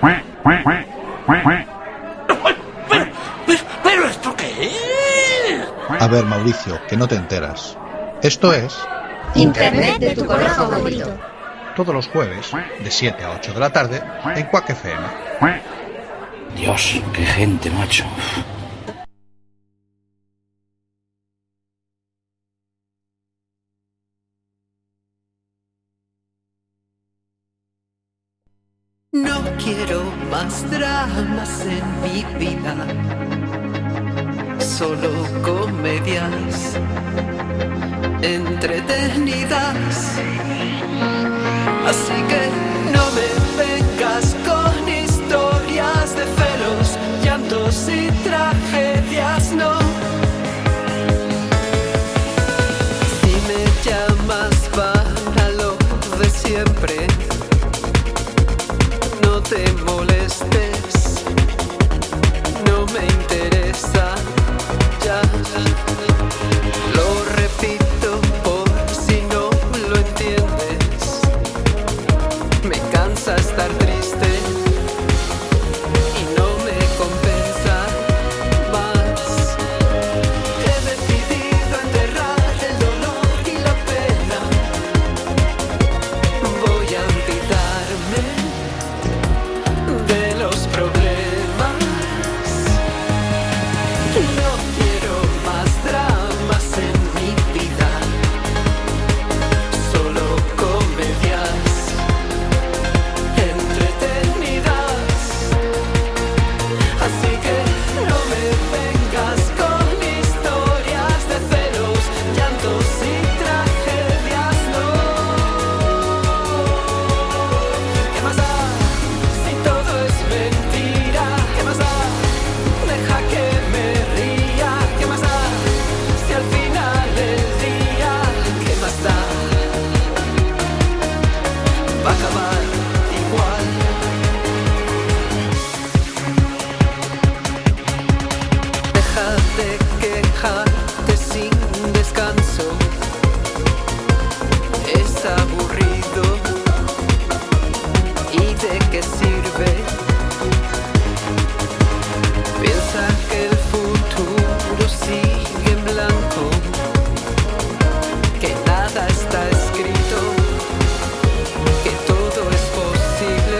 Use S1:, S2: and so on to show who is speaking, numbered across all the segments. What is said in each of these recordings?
S1: ¿Pero esto qué es?
S2: A ver, Mauricio, que no te enteras. Esto es
S3: Internet de tu color favorito.
S2: todos los jueves, de 7 a 8 de la tarde, en Quack FM.
S1: Dios, qué gente, macho.
S4: No quiero más dramas en mi vida, solo comedias entretenidas. Así que no me vengas con historias de celos, llantos y tragedias, no. Si me llamas para lo de siempre, no te molestes, no me interesa, ya. Lo repito por si no lo entiendes, me cansa estar triste y no me compensa más. He decidido enterrar el dolor y la pena, voy a olvidarme de los problemas. No quiero más dramas en mi vida, solo comedias entretenidas. Así que no me vengas con historias de celos, llantos y tragedias, no. ¿Qué más da si todo es mentira? ¿Qué más da? Deja que me ría. ¿Qué más da si al final del día, qué más da? Va a acabar igual. Deja de quejarte sin descanso, es aburrido. ¿Y de qué sirve? Piensa que el futuro sigue en blanco, que nada está escrito, que todo es posible.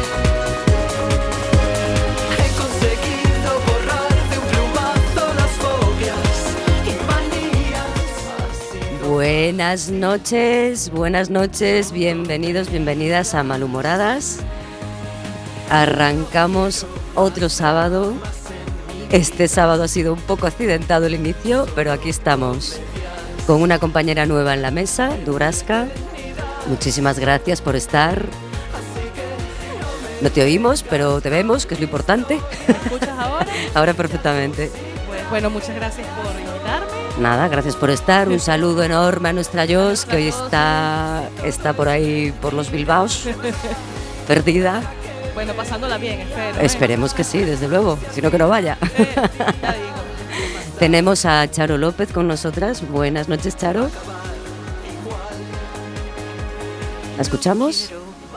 S4: He conseguido borrar de un plumazo las fobias y manías.
S5: Buenas noches, bienvenidos, bienvenidas a Malhumoradas. Arrancamos otro sábado. Este sábado ha sido un poco accidentado el inicio, pero aquí estamos con una compañera nueva en la mesa, Duraska. Muchísimas gracias por estar. No te oímos, pero te vemos, que es lo importante.
S6: ¿Me escuchas ahora?
S5: Ahora perfectamente.
S6: Bueno, muchas gracias por invitarme.
S5: Nada, gracias por estar. Un saludo enorme a nuestra Jos, que hoy está por ahí, por los Bilbaos, perdida.
S6: Bueno, pasándola bien, espero.
S5: Esperemos que sí, desde luego, sino que no vaya.
S6: Ya digo.
S5: Tenemos a Charo López con nosotras. Buenas noches, Charo. ¿La escuchamos?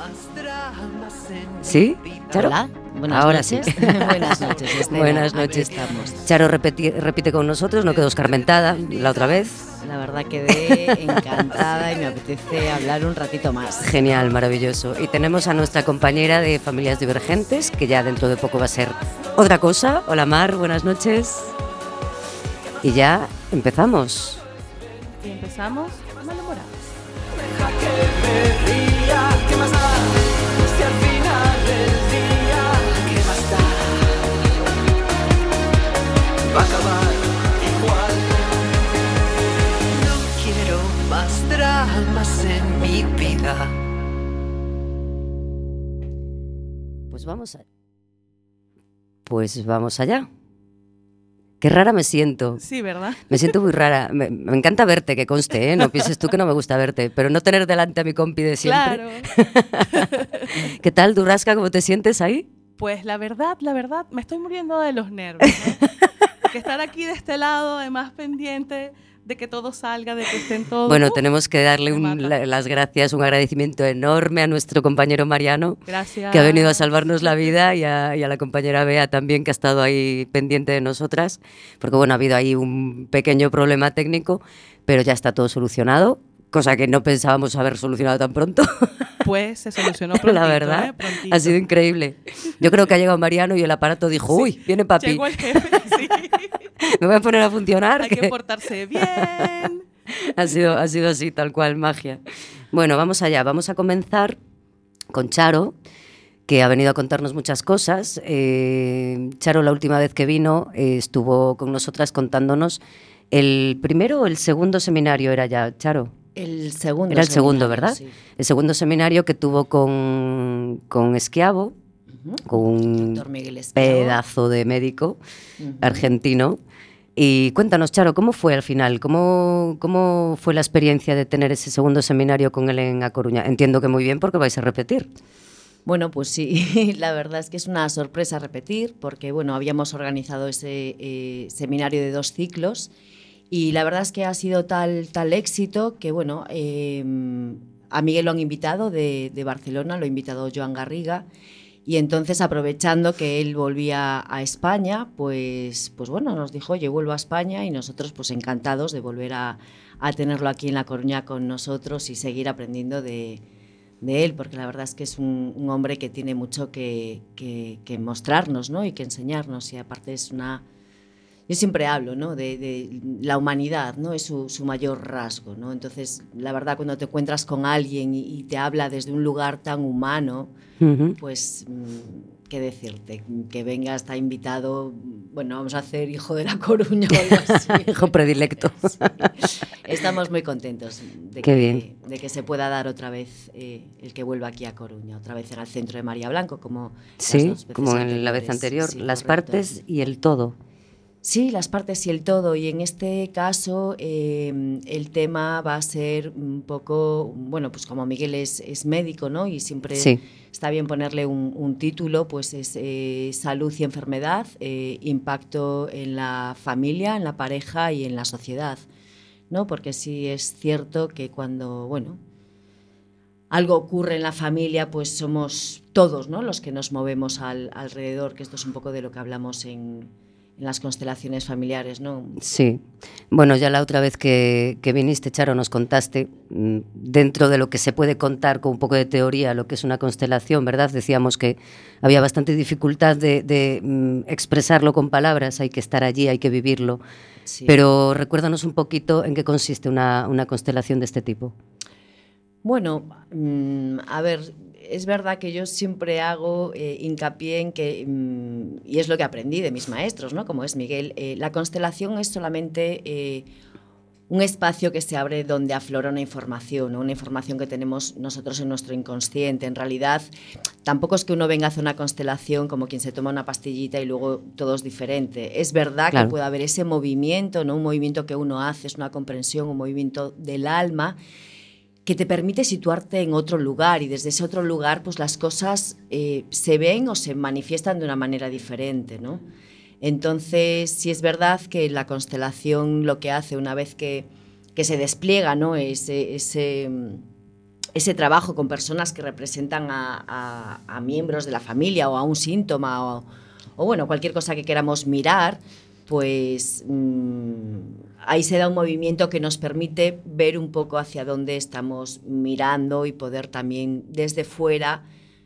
S5: ¿Sí? ¿Charo?
S7: Hola, buenas
S5: Ahora
S7: noches.
S5: sí.
S7: Buenas noches, Estela.
S5: Buenas
S7: Aquí
S5: noches.
S7: estamos.
S5: Charo repite con nosotros, no quedó escarmentada la otra vez.
S7: La verdad quedé encantada y me apetece hablar un ratito más.
S5: Genial, maravilloso. Y tenemos a nuestra compañera de Familias Divergentes, que ya dentro de poco va a ser otra cosa. Hola Mar, buenas noches. Y ya empezamos.
S6: Y empezamos Malhumoradas.
S4: Deja que me ría. ¿Qué más da si al final del día, qué más da? Va a acabar igual. No quiero más dramas en mi vida.
S5: Pues vamos allá. Qué rara me siento.
S6: Sí, ¿verdad?
S5: Me siento muy rara. Me encanta verte, que conste, ¿eh? No pienses tú que no me gusta verte, pero no tener delante a mi compi de siempre.
S6: Claro.
S5: ¿Qué tal, Duraska? ¿Cómo te sientes ahí?
S6: Pues la verdad, me estoy muriendo de los nervios, ¿no? Que estar aquí de este lado, además pendiente de que todo salga, de que estén todos.
S5: Bueno, tenemos que darle
S6: me mata.
S5: las gracias, un agradecimiento enorme a nuestro compañero Mariano,
S6: Gracias.
S5: que ha venido a salvarnos la vida, y a la compañera Bea también, que ha estado ahí pendiente de nosotras, porque bueno, ha habido ahí un pequeño problema técnico, pero ya está todo solucionado, cosa que no pensábamos haber solucionado tan pronto.
S6: Pues se solucionó prontito,
S5: La verdad,
S6: Prontito.
S5: ha sido increíble. Yo creo que ha llegado Mariano y el aparato dijo,
S6: Sí.
S5: uy, viene papi,
S6: Llegó el jefe, sí.
S5: me voy a poner a funcionar.
S6: Hay que portarse bien.
S5: Ha sido así, tal cual, magia. Bueno, vamos allá. Vamos a comenzar con Charo, que ha venido a contarnos muchas cosas. Charo, la última vez que vino, estuvo con nosotras contándonos el primero o el segundo seminario, era ya, Charo.
S7: El segundo.
S5: Era el segundo,
S7: seminario,
S5: ¿verdad?
S7: sí.
S5: El segundo seminario que tuvo con Schiavo, con un
S7: Doctor Miguel Schiavo.
S5: pedazo de médico
S7: Ujú.
S5: argentino. Y cuéntanos, Charo, ¿cómo fue al final? ¿Cómo fue la experiencia de tener ese segundo seminario con él en A Coruña? Entiendo que muy bien, porque vais a repetir.
S7: Bueno, pues sí, la verdad es que es una sorpresa repetir, porque bueno, habíamos organizado ese seminario de 2 ciclos y la verdad es que ha sido tal éxito que bueno, a Miguel lo han invitado de Barcelona, lo ha invitado Joan Garriga, y entonces aprovechando que él volvía a España, pues bueno, nos dijo, oye, vuelvo a España, y nosotros pues encantados de volver a tenerlo aquí en La Coruña con nosotros y seguir aprendiendo de él, porque la verdad es que es un hombre que tiene mucho que mostrarnos, ¿no? Y que enseñarnos, y aparte es una... Yo siempre hablo, ¿no? de la humanidad, ¿no? Es su mayor rasgo, ¿no? Entonces, la verdad, cuando te encuentras con alguien y te habla desde un lugar tan humano, pues, ¿qué decirte? Que venga, está invitado, bueno, vamos a hacer hijo de La Coruña o algo así.
S5: Hijo predilecto.
S7: Sí. Estamos muy contentos de que se pueda dar otra vez el que vuelva aquí a Coruña, otra vez en el centro de María Blanco, como
S5: Sí,
S7: las 2 veces
S5: como en la vez
S7: anteriores.
S5: anterior,
S7: Sí,
S5: las
S7: correcto.
S5: partes y el todo.
S7: Sí, las partes y el todo, y en este caso el tema va a ser un poco, bueno, pues como Miguel es médico, ¿no? Y siempre
S5: Sí.
S7: está bien ponerle un título, pues es salud y enfermedad, impacto en la familia, en la pareja y en la sociedad, ¿no? Porque sí es cierto que cuando, bueno, algo ocurre en la familia, pues somos todos, ¿no? Los que nos movemos alrededor, que esto es un poco de lo que hablamos en las constelaciones familiares, ¿no?
S5: Sí. Bueno, ya la otra vez que viniste, Charo, nos contaste, dentro de lo que se puede contar con un poco de teoría, lo que es una constelación, ¿verdad? Decíamos que había bastante dificultad de expresarlo con palabras, hay que estar allí, hay que vivirlo.
S7: Sí.
S5: Pero recuérdanos un poquito en qué consiste una constelación de este tipo.
S7: Bueno, a ver, es verdad que yo siempre hago hincapié en que, y es lo que aprendí de mis maestros, ¿no? Como es Miguel, la constelación es solamente un espacio que se abre donde aflora una información, ¿no? Una información que tenemos nosotros en nuestro inconsciente. En realidad, tampoco es que uno venga a hacer una constelación como quien se toma una pastillita y luego todo es diferente. Es verdad
S5: Claro.
S7: que puede haber ese movimiento, ¿no? Un movimiento que uno hace, es una comprensión, un movimiento del alma, que te permite situarte en otro lugar, y desde ese otro lugar pues las cosas se ven o se manifiestan de una manera diferente, ¿no? Entonces, sí es verdad que la constelación lo que hace una vez que se despliega, ¿no? ese trabajo con personas que representan a miembros de la familia o a un síntoma o bueno, cualquier cosa que queramos mirar, pues ahí se da un movimiento que nos permite ver un poco hacia dónde estamos mirando y poder también desde fuera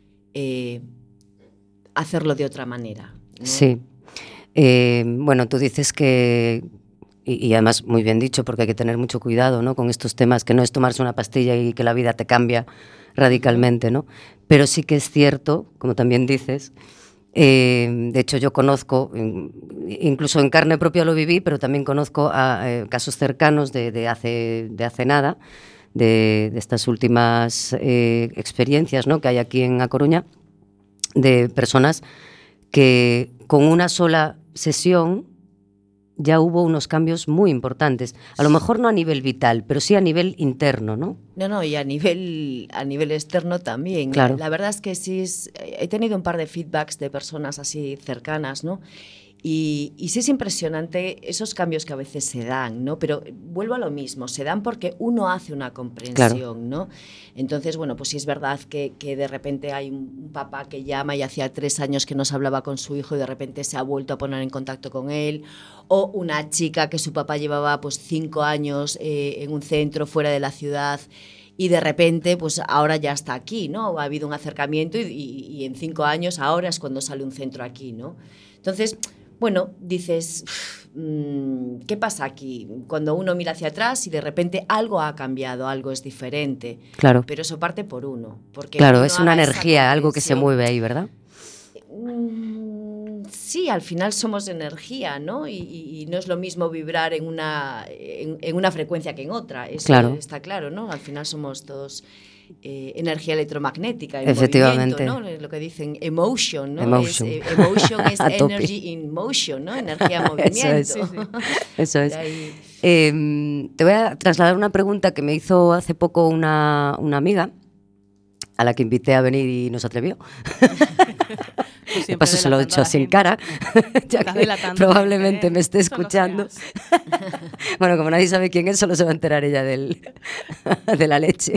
S7: hacerlo de otra manera, ¿no?
S5: Sí. Bueno, tú dices que, y además muy bien dicho, porque hay que tener mucho cuidado, ¿no? Con estos temas, que no es tomarse una pastilla y que la vida te cambia radicalmente, ¿no? Pero sí que es cierto, como también dices, de hecho yo conozco, incluso en carne propia lo viví, pero también conozco a casos cercanos de hace nada, de estas últimas experiencias, ¿no? Que hay aquí en A Coruña, de personas que con una sola sesión ya hubo unos cambios muy importantes. A lo mejor no a nivel vital, pero sí a nivel interno, ¿no?
S7: No, y a nivel externo también.
S5: Claro.
S7: La verdad es que sí, he tenido un par de feedbacks de personas así cercanas, ¿no? Y sí es impresionante esos cambios que a veces se dan, ¿no? Pero vuelvo a lo mismo, se dan porque uno hace una comprensión, ¿no? Entonces, bueno, pues sí es verdad que de repente hay un papá que llama y hacía 3 años que no se hablaba con su hijo y de repente se ha vuelto a poner en contacto con él, o una chica que su papá llevaba pues 5 años en un centro fuera de la ciudad y de repente, pues ahora ya está aquí, ¿no? Ha habido un acercamiento y en 5 años ahora es cuando sale un centro aquí, ¿no? Entonces, bueno, dices, ¿qué pasa aquí? Cuando uno mira hacia atrás y de repente algo ha cambiado, algo es diferente.
S5: Claro.
S7: Pero eso parte por uno. Porque
S5: Claro,
S7: uno
S5: es una
S7: haga esa
S5: energía, algo que se
S7: comprensión.
S5: mueve ahí, ¿verdad?
S7: Sí, al final somos energía, ¿no? Y no es lo mismo vibrar en una frecuencia que en otra. Eso
S5: Claro.
S7: está claro, ¿no? Al final somos todos energía electromagnética en
S5: Efectivamente.
S7: movimiento, ¿no? Lo que dicen emotion, ¿no?
S5: Emotion.
S7: Emotion es
S5: A tope.
S7: energy in motion, ¿no? Energía en movimiento.
S5: Eso es. Eso es.
S7: De ahí-
S5: Te voy a trasladar una pregunta que me hizo hace poco una amiga a la que invité a venir y no se atrevió.
S6: Tú
S5: De
S6: siempre
S5: paso se lo he
S6: delatando a
S5: hecho
S6: la
S5: sin
S6: gente.
S5: cara, ya
S6: Estás
S5: que
S6: delatando
S5: probablemente
S6: gente,
S5: me esté
S6: Eso no se
S5: escuchando.
S6: hace.
S5: Bueno, como nadie sabe quién es, solo se va a enterar ella de la leche.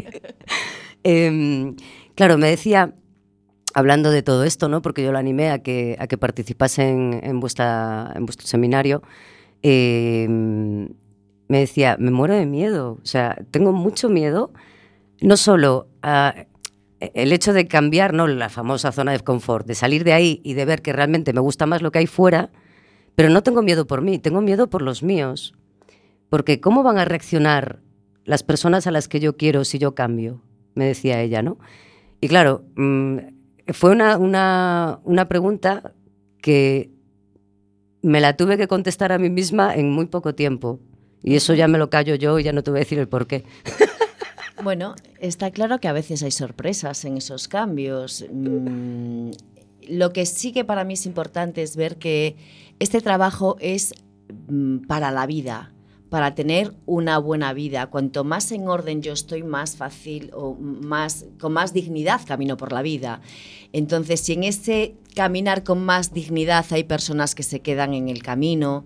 S5: Claro, me decía, hablando de todo esto, ¿no? Porque yo la animé a que participase en vuestro seminario, me decía, me muero de miedo, o sea, tengo mucho miedo, no solo a el hecho de cambiar, ¿no?, la famosa zona de confort, de salir de ahí y de ver que realmente me gusta más lo que hay fuera, pero no tengo miedo por mí, tengo miedo por los míos, porque ¿cómo van a reaccionar las personas a las que yo quiero si yo cambio?, me decía ella, ¿no? Y claro, fue una pregunta que me la tuve que contestar a mí misma en muy poco tiempo, y eso ya me lo callo yo y ya no te voy a decir el por qué.
S7: Bueno, está claro que a veces hay sorpresas en esos cambios. Lo que sí que para mí es importante es ver que este trabajo es para la vida, para tener una buena vida. Cuanto más en orden yo estoy, más fácil o con más dignidad camino por la vida. Entonces, si en ese caminar con más dignidad hay personas que se quedan en el camino,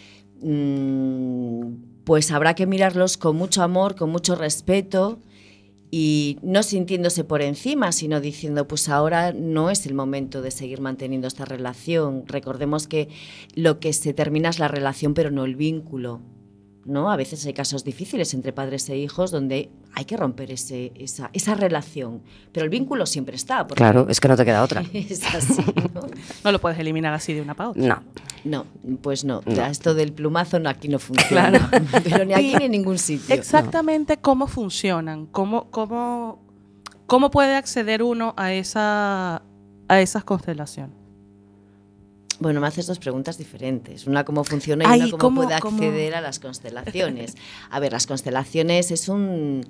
S7: pues habrá que mirarlos con mucho amor, con mucho respeto y no sintiéndose por encima, sino diciendo, pues ahora no es el momento de seguir manteniendo esta relación. Recordemos que lo que se termina es la relación, pero no el vínculo, ¿no? A veces hay casos difíciles entre padres e hijos donde hay que romper esa relación, pero el vínculo siempre está. Porque
S5: Claro, es que no te queda otra.
S7: es así, ¿no?
S6: No lo puedes eliminar así de una para otra.
S5: No.
S7: No, pues no. Esto del plumazo aquí no funciona. Pero ni aquí ni en ningún sitio.
S6: Exactamente cómo funcionan, cómo puede acceder uno a esas constelaciones.
S7: Bueno, me haces 2 preguntas diferentes. Una, cómo funciona y una, cómo puede acceder a las constelaciones. A ver, las constelaciones es un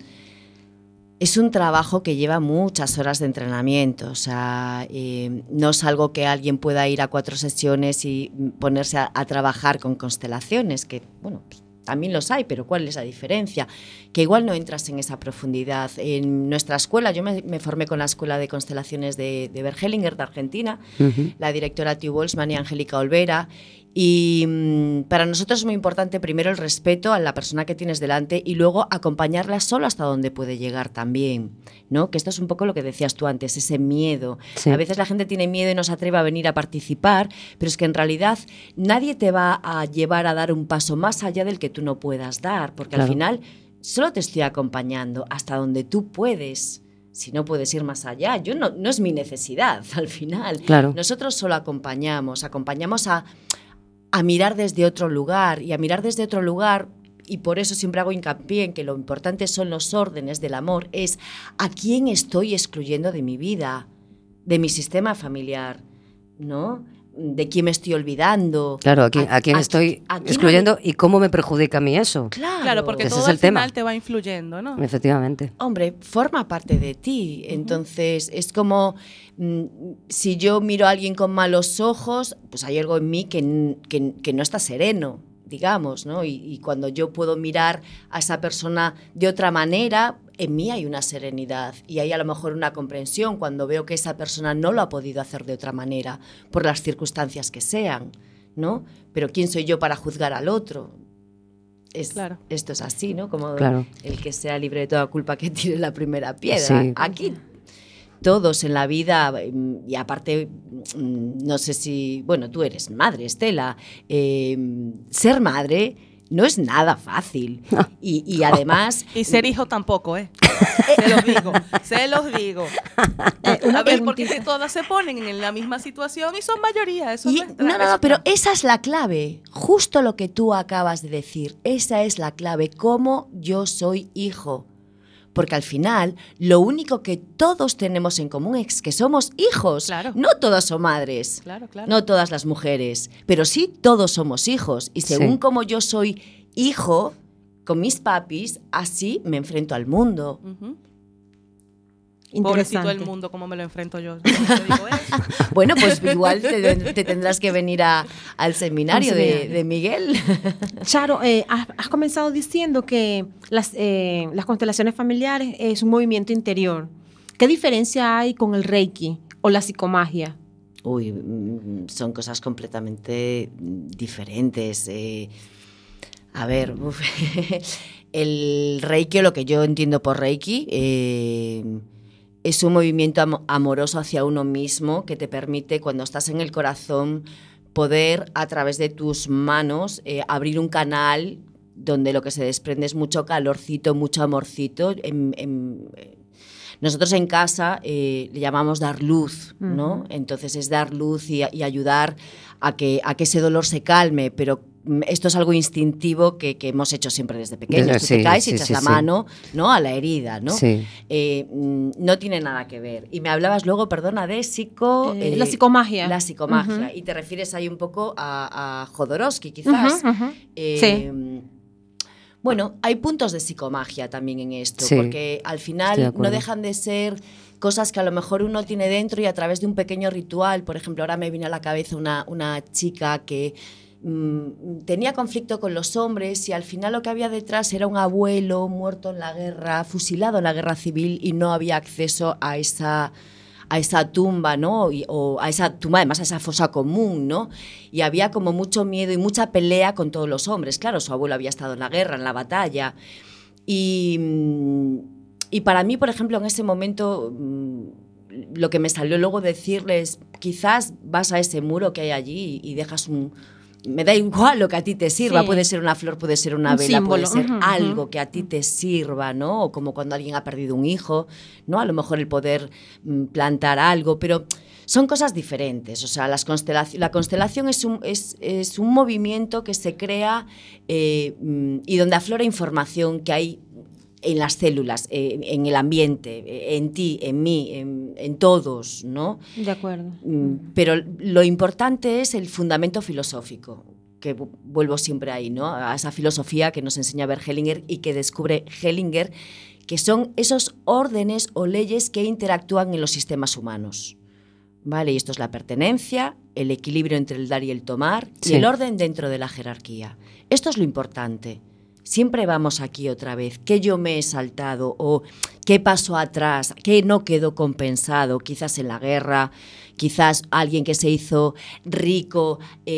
S7: trabajo que lleva muchas horas de entrenamiento. O sea, no es algo que alguien pueda ir a 4 sesiones y ponerse a trabajar con constelaciones, que, bueno, pues, también los hay, pero ¿cuál es la diferencia? Que igual no entras en esa profundidad. En nuestra escuela, yo me formé con la Escuela de Constelaciones de Bergelinger, de Argentina, la directora Tiu Boltzmann y Angélica Olvera, y para nosotros es muy importante primero el respeto a la persona que tienes delante y luego acompañarla solo hasta donde puede llegar también, ¿no? Que esto es un poco lo que decías tú antes, ese miedo.
S5: Sí.
S7: A veces la gente tiene miedo y no se atreve a venir a participar, pero es que en realidad nadie te va a llevar a dar un paso más allá del que tú no puedas dar, porque
S5: Claro.
S7: al final solo te estoy acompañando hasta donde tú puedes. Si no puedes ir más allá, no es mi necesidad al final.
S5: Claro.
S7: Nosotros solo acompañamos a mirar desde otro lugar y a mirar desde otro lugar, y por eso siempre hago hincapié en que lo importante son los órdenes del amor, es a quién estoy excluyendo de mi vida, de mi sistema familiar, ¿no? De quién me estoy olvidando.
S5: Claro, a quién estoy
S7: a quién
S5: excluyendo y cómo me perjudica a mí eso.
S6: Claro, porque
S5: Ese
S6: todo
S5: es el
S6: al final
S5: tema.
S6: te va influyendo, ¿no?
S5: Efectivamente.
S7: Hombre, forma parte de ti. Entonces, es como si yo miro a alguien con malos ojos, pues hay algo en mí que no está sereno, digamos, ¿no? Y cuando yo puedo mirar a esa persona de otra manera, en mí hay una serenidad y hay a lo mejor una comprensión cuando veo que esa persona no lo ha podido hacer de otra manera, por las circunstancias que sean, ¿no? Pero ¿quién soy yo para juzgar al otro?
S6: Claro.
S7: Esto es así, ¿no? Como
S5: Claro.
S7: el que sea libre de toda culpa que tire la primera piedra.
S5: Sí.
S7: Aquí todos en la vida, y aparte, no sé si, bueno, tú eres madre, Estela, ser madre no es nada fácil. Y además...
S6: Y ser hijo tampoco, ¿eh? Se los digo. A ver, porque si todas se ponen en la misma situación y son mayoría. Eso
S7: No, pero esa es la clave. Justo lo que tú acabas de decir. Esa es la clave. Cómo yo soy hijo. Porque al final, lo único que todos tenemos en común es que somos hijos.
S6: Claro.
S7: No todas son madres.
S6: Claro.
S7: No todas las mujeres. Pero sí todos somos hijos. Y según
S5: Sí.
S7: como yo soy hijo, con mis papis, así me enfrento al mundo.
S6: Pobrecito el mundo, ¿cómo me lo enfrento yo? Te digo eso.
S7: Bueno, pues igual te tendrás que venir al seminario de Miguel.
S8: Charo, has comenzado diciendo que las constelaciones familiares es un movimiento interior. ¿Qué diferencia hay con el Reiki o la psicomagia?
S7: Uy, son cosas completamente diferentes. A ver, el Reiki, o lo que yo entiendo por Reiki, es un movimiento amoroso hacia uno mismo que te permite, cuando estás en el corazón, poder a través de tus manos abrir un canal donde lo que se desprende es mucho calorcito, mucho amorcito. Nosotros en casa le llamamos dar luz, ¿no? Uh-huh. Entonces es dar luz y ayudar a que ese dolor se calme, pero esto es algo instintivo que hemos hecho siempre desde pequeños. Tú te caes y echas la mano, ¿no? A la herida, ¿no? Sí. No tiene nada que ver. Y me hablabas luego, perdona, de
S8: la psicomagia.
S7: La psicomagia. Uh-huh. Y te refieres ahí un poco a Jodorowsky, quizás. Uh-huh.
S8: Sí.
S7: Bueno, hay puntos de psicomagia también en esto, porque al final no dejan de ser cosas que a lo mejor uno tiene dentro y a través de un pequeño ritual. Por ejemplo, ahora me viene a la cabeza una chica que tenía conflicto con los hombres y al final lo que había detrás era un abuelo muerto en la guerra, fusilado en la guerra civil, y no había acceso a esa tumba, ¿no? O a esa tumba, además a esa fosa común, ¿no? Y había como mucho miedo y mucha pelea con todos los hombres. Claro, su abuelo había estado en la guerra, en la batalla. Y para mí, por ejemplo, en ese momento, lo que me salió luego decirles, quizás vas a ese muro que hay allí y dejas me da igual lo que a ti te sirva, puede ser una flor, puede ser una vela, símbolo, puede ser algo que a ti te sirva, ¿no? O como cuando alguien ha perdido un hijo, ¿no? A lo mejor el poder plantar algo, pero son cosas diferentes. O sea, la constelación es un movimiento que se crea y donde aflora información que hay en las células, en el ambiente, en ti, en mí, en todos, ¿no?
S8: De acuerdo.
S7: Pero lo importante es el fundamento filosófico, que vuelvo siempre ahí, ¿no? A esa filosofía que nos enseña a ver Hellinger y que descubre Hellinger, que son esos órdenes o leyes que interactúan en los sistemas humanos. ¿Vale? Y esto es la pertenencia, el equilibrio entre el dar y el tomar, y el orden dentro de la jerarquía. Esto es lo importante. Siempre vamos aquí otra vez, qué yo me he saltado o qué pasó atrás, qué no quedó compensado, quizás en la guerra, quizás alguien que se hizo rico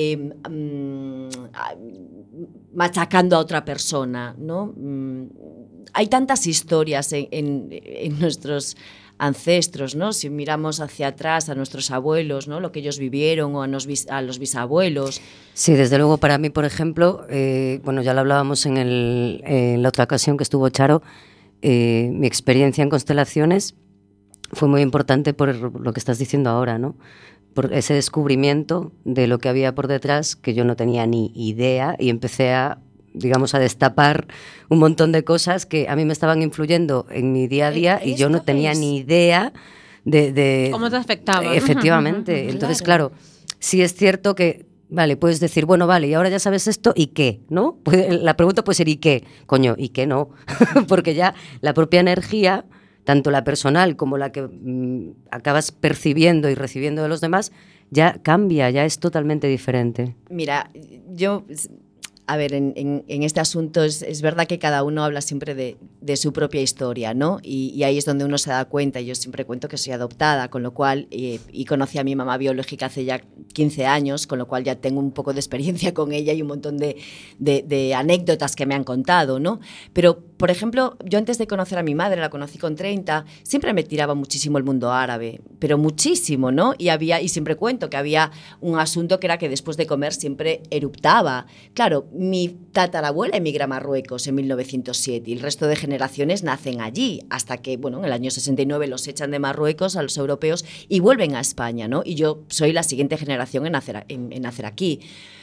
S7: machacando a otra persona, ¿no? Hay tantas historias en nuestros ancestros, ¿no? Si miramos hacia atrás a nuestros abuelos, ¿no? Lo que ellos vivieron, o a los bisabuelos.
S5: Sí, desde luego para mí, por ejemplo, bueno, ya lo hablábamos en la otra ocasión que estuvo Charo, mi experiencia en constelaciones fue muy importante por lo que estás diciendo ahora, ¿no? Por ese descubrimiento de lo que había por detrás, que yo no tenía ni idea, y empecé a destapar un montón de cosas que a mí me estaban influyendo en mi día a día y yo no tenía ni idea de
S8: cómo te afectaba.
S5: Efectivamente. Entonces, claro, sí es cierto que, vale, puedes decir, bueno, vale, y ahora ya sabes esto, ¿y qué? ¿No? La pregunta puede ser, ¿y qué? Coño, ¿y qué no? Porque ya la propia energía, tanto la personal como la que acabas percibiendo y recibiendo de los demás, ya cambia, ya es totalmente diferente.
S7: Mira, yo... A ver, en este asunto es verdad que cada uno habla siempre de su propia historia, ¿no? Y ahí es donde uno se da cuenta. Yo siempre cuento que soy adoptada, con lo cual, y conocí a mi mamá biológica hace ya 15 años, con lo cual ya tengo un poco de experiencia con ella y un montón de anécdotas que me han contado, ¿no? Pero, por ejemplo, yo antes de conocer a mi madre, la conocí con 30, siempre me tiraba muchísimo el mundo árabe, pero muchísimo, ¿no? Y siempre cuento que había un asunto que era que después de comer siempre eruptaba. Claro, mi tatarabuela emigra a Marruecos en 1907 y el resto de generaciones nacen allí, hasta que, bueno, en el año 69 los echan de Marruecos a los europeos y vuelven a España, ¿no? Y yo soy la siguiente generación en nacer aquí.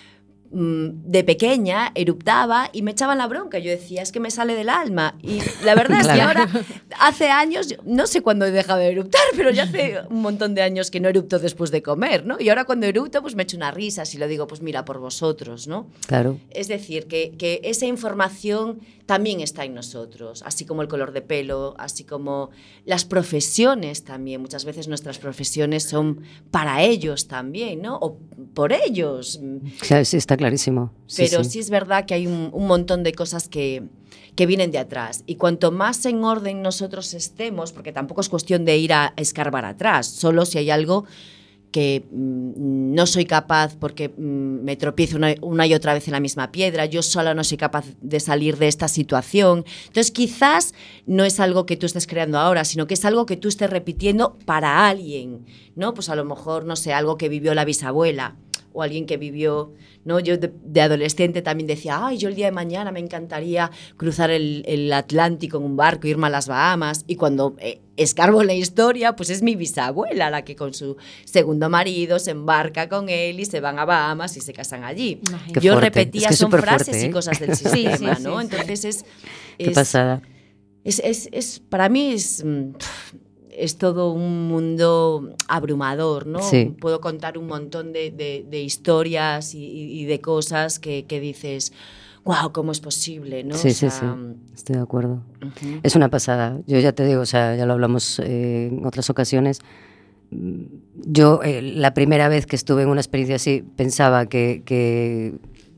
S7: De pequeña eruptaba y me echaban la bronca. Yo decía, es que me sale del alma. Y la verdad es que ahora, hace años, no sé cuándo he dejado de eruptar, pero ya hace un montón de años que no erupto después de comer, ¿no? Y ahora cuando erupto, pues me echo una risa si lo digo, pues mira, por vosotros, ¿no?
S5: Claro.
S7: Es decir, que esa información también está en nosotros, así como el color de pelo, así como las profesiones también. Muchas veces nuestras profesiones son para ellos también, ¿no? O por ellos.
S5: Claro, sí, está clarísimo.
S7: Pero sí es verdad que hay un montón de cosas que vienen de atrás. Y cuanto más en orden nosotros estemos, porque tampoco es cuestión de ir a escarbar atrás, solo si hay algo que no soy capaz porque me tropiezo una y otra vez en la misma piedra, yo sola no soy capaz de salir de esta situación. Entonces quizás no es algo que tú estés creando ahora, sino que es algo que tú estés repitiendo para alguien, ¿no? Pues a lo mejor, no sé, algo que vivió la bisabuela o alguien que vivió, ¿no? Yo de adolescente también decía, ay, yo el día de mañana me encantaría cruzar el Atlántico en un barco, irme a las Bahamas, y cuando escarbo la historia, pues es mi bisabuela la que con su segundo marido se embarca con él y se van a Bahamas y se casan allí.
S5: Qué
S7: yo
S5: fuerte.
S7: repetía,
S5: Es que
S7: son frases
S5: fuerte, ¿eh?
S7: y cosas del sistema, ¿no? Entonces
S5: Qué pasada.
S7: Para mí es todo un mundo abrumador, ¿no?
S5: Sí.
S7: Puedo contar un montón de historias y de cosas que dices, wow, ¿cómo es posible? ¿No?
S5: Sí,
S7: o sea,
S5: sí, estoy de acuerdo. Es una pasada. Yo ya te digo, o sea, ya lo hablamos en otras ocasiones. Yo, la primera vez que estuve en una experiencia así, pensaba que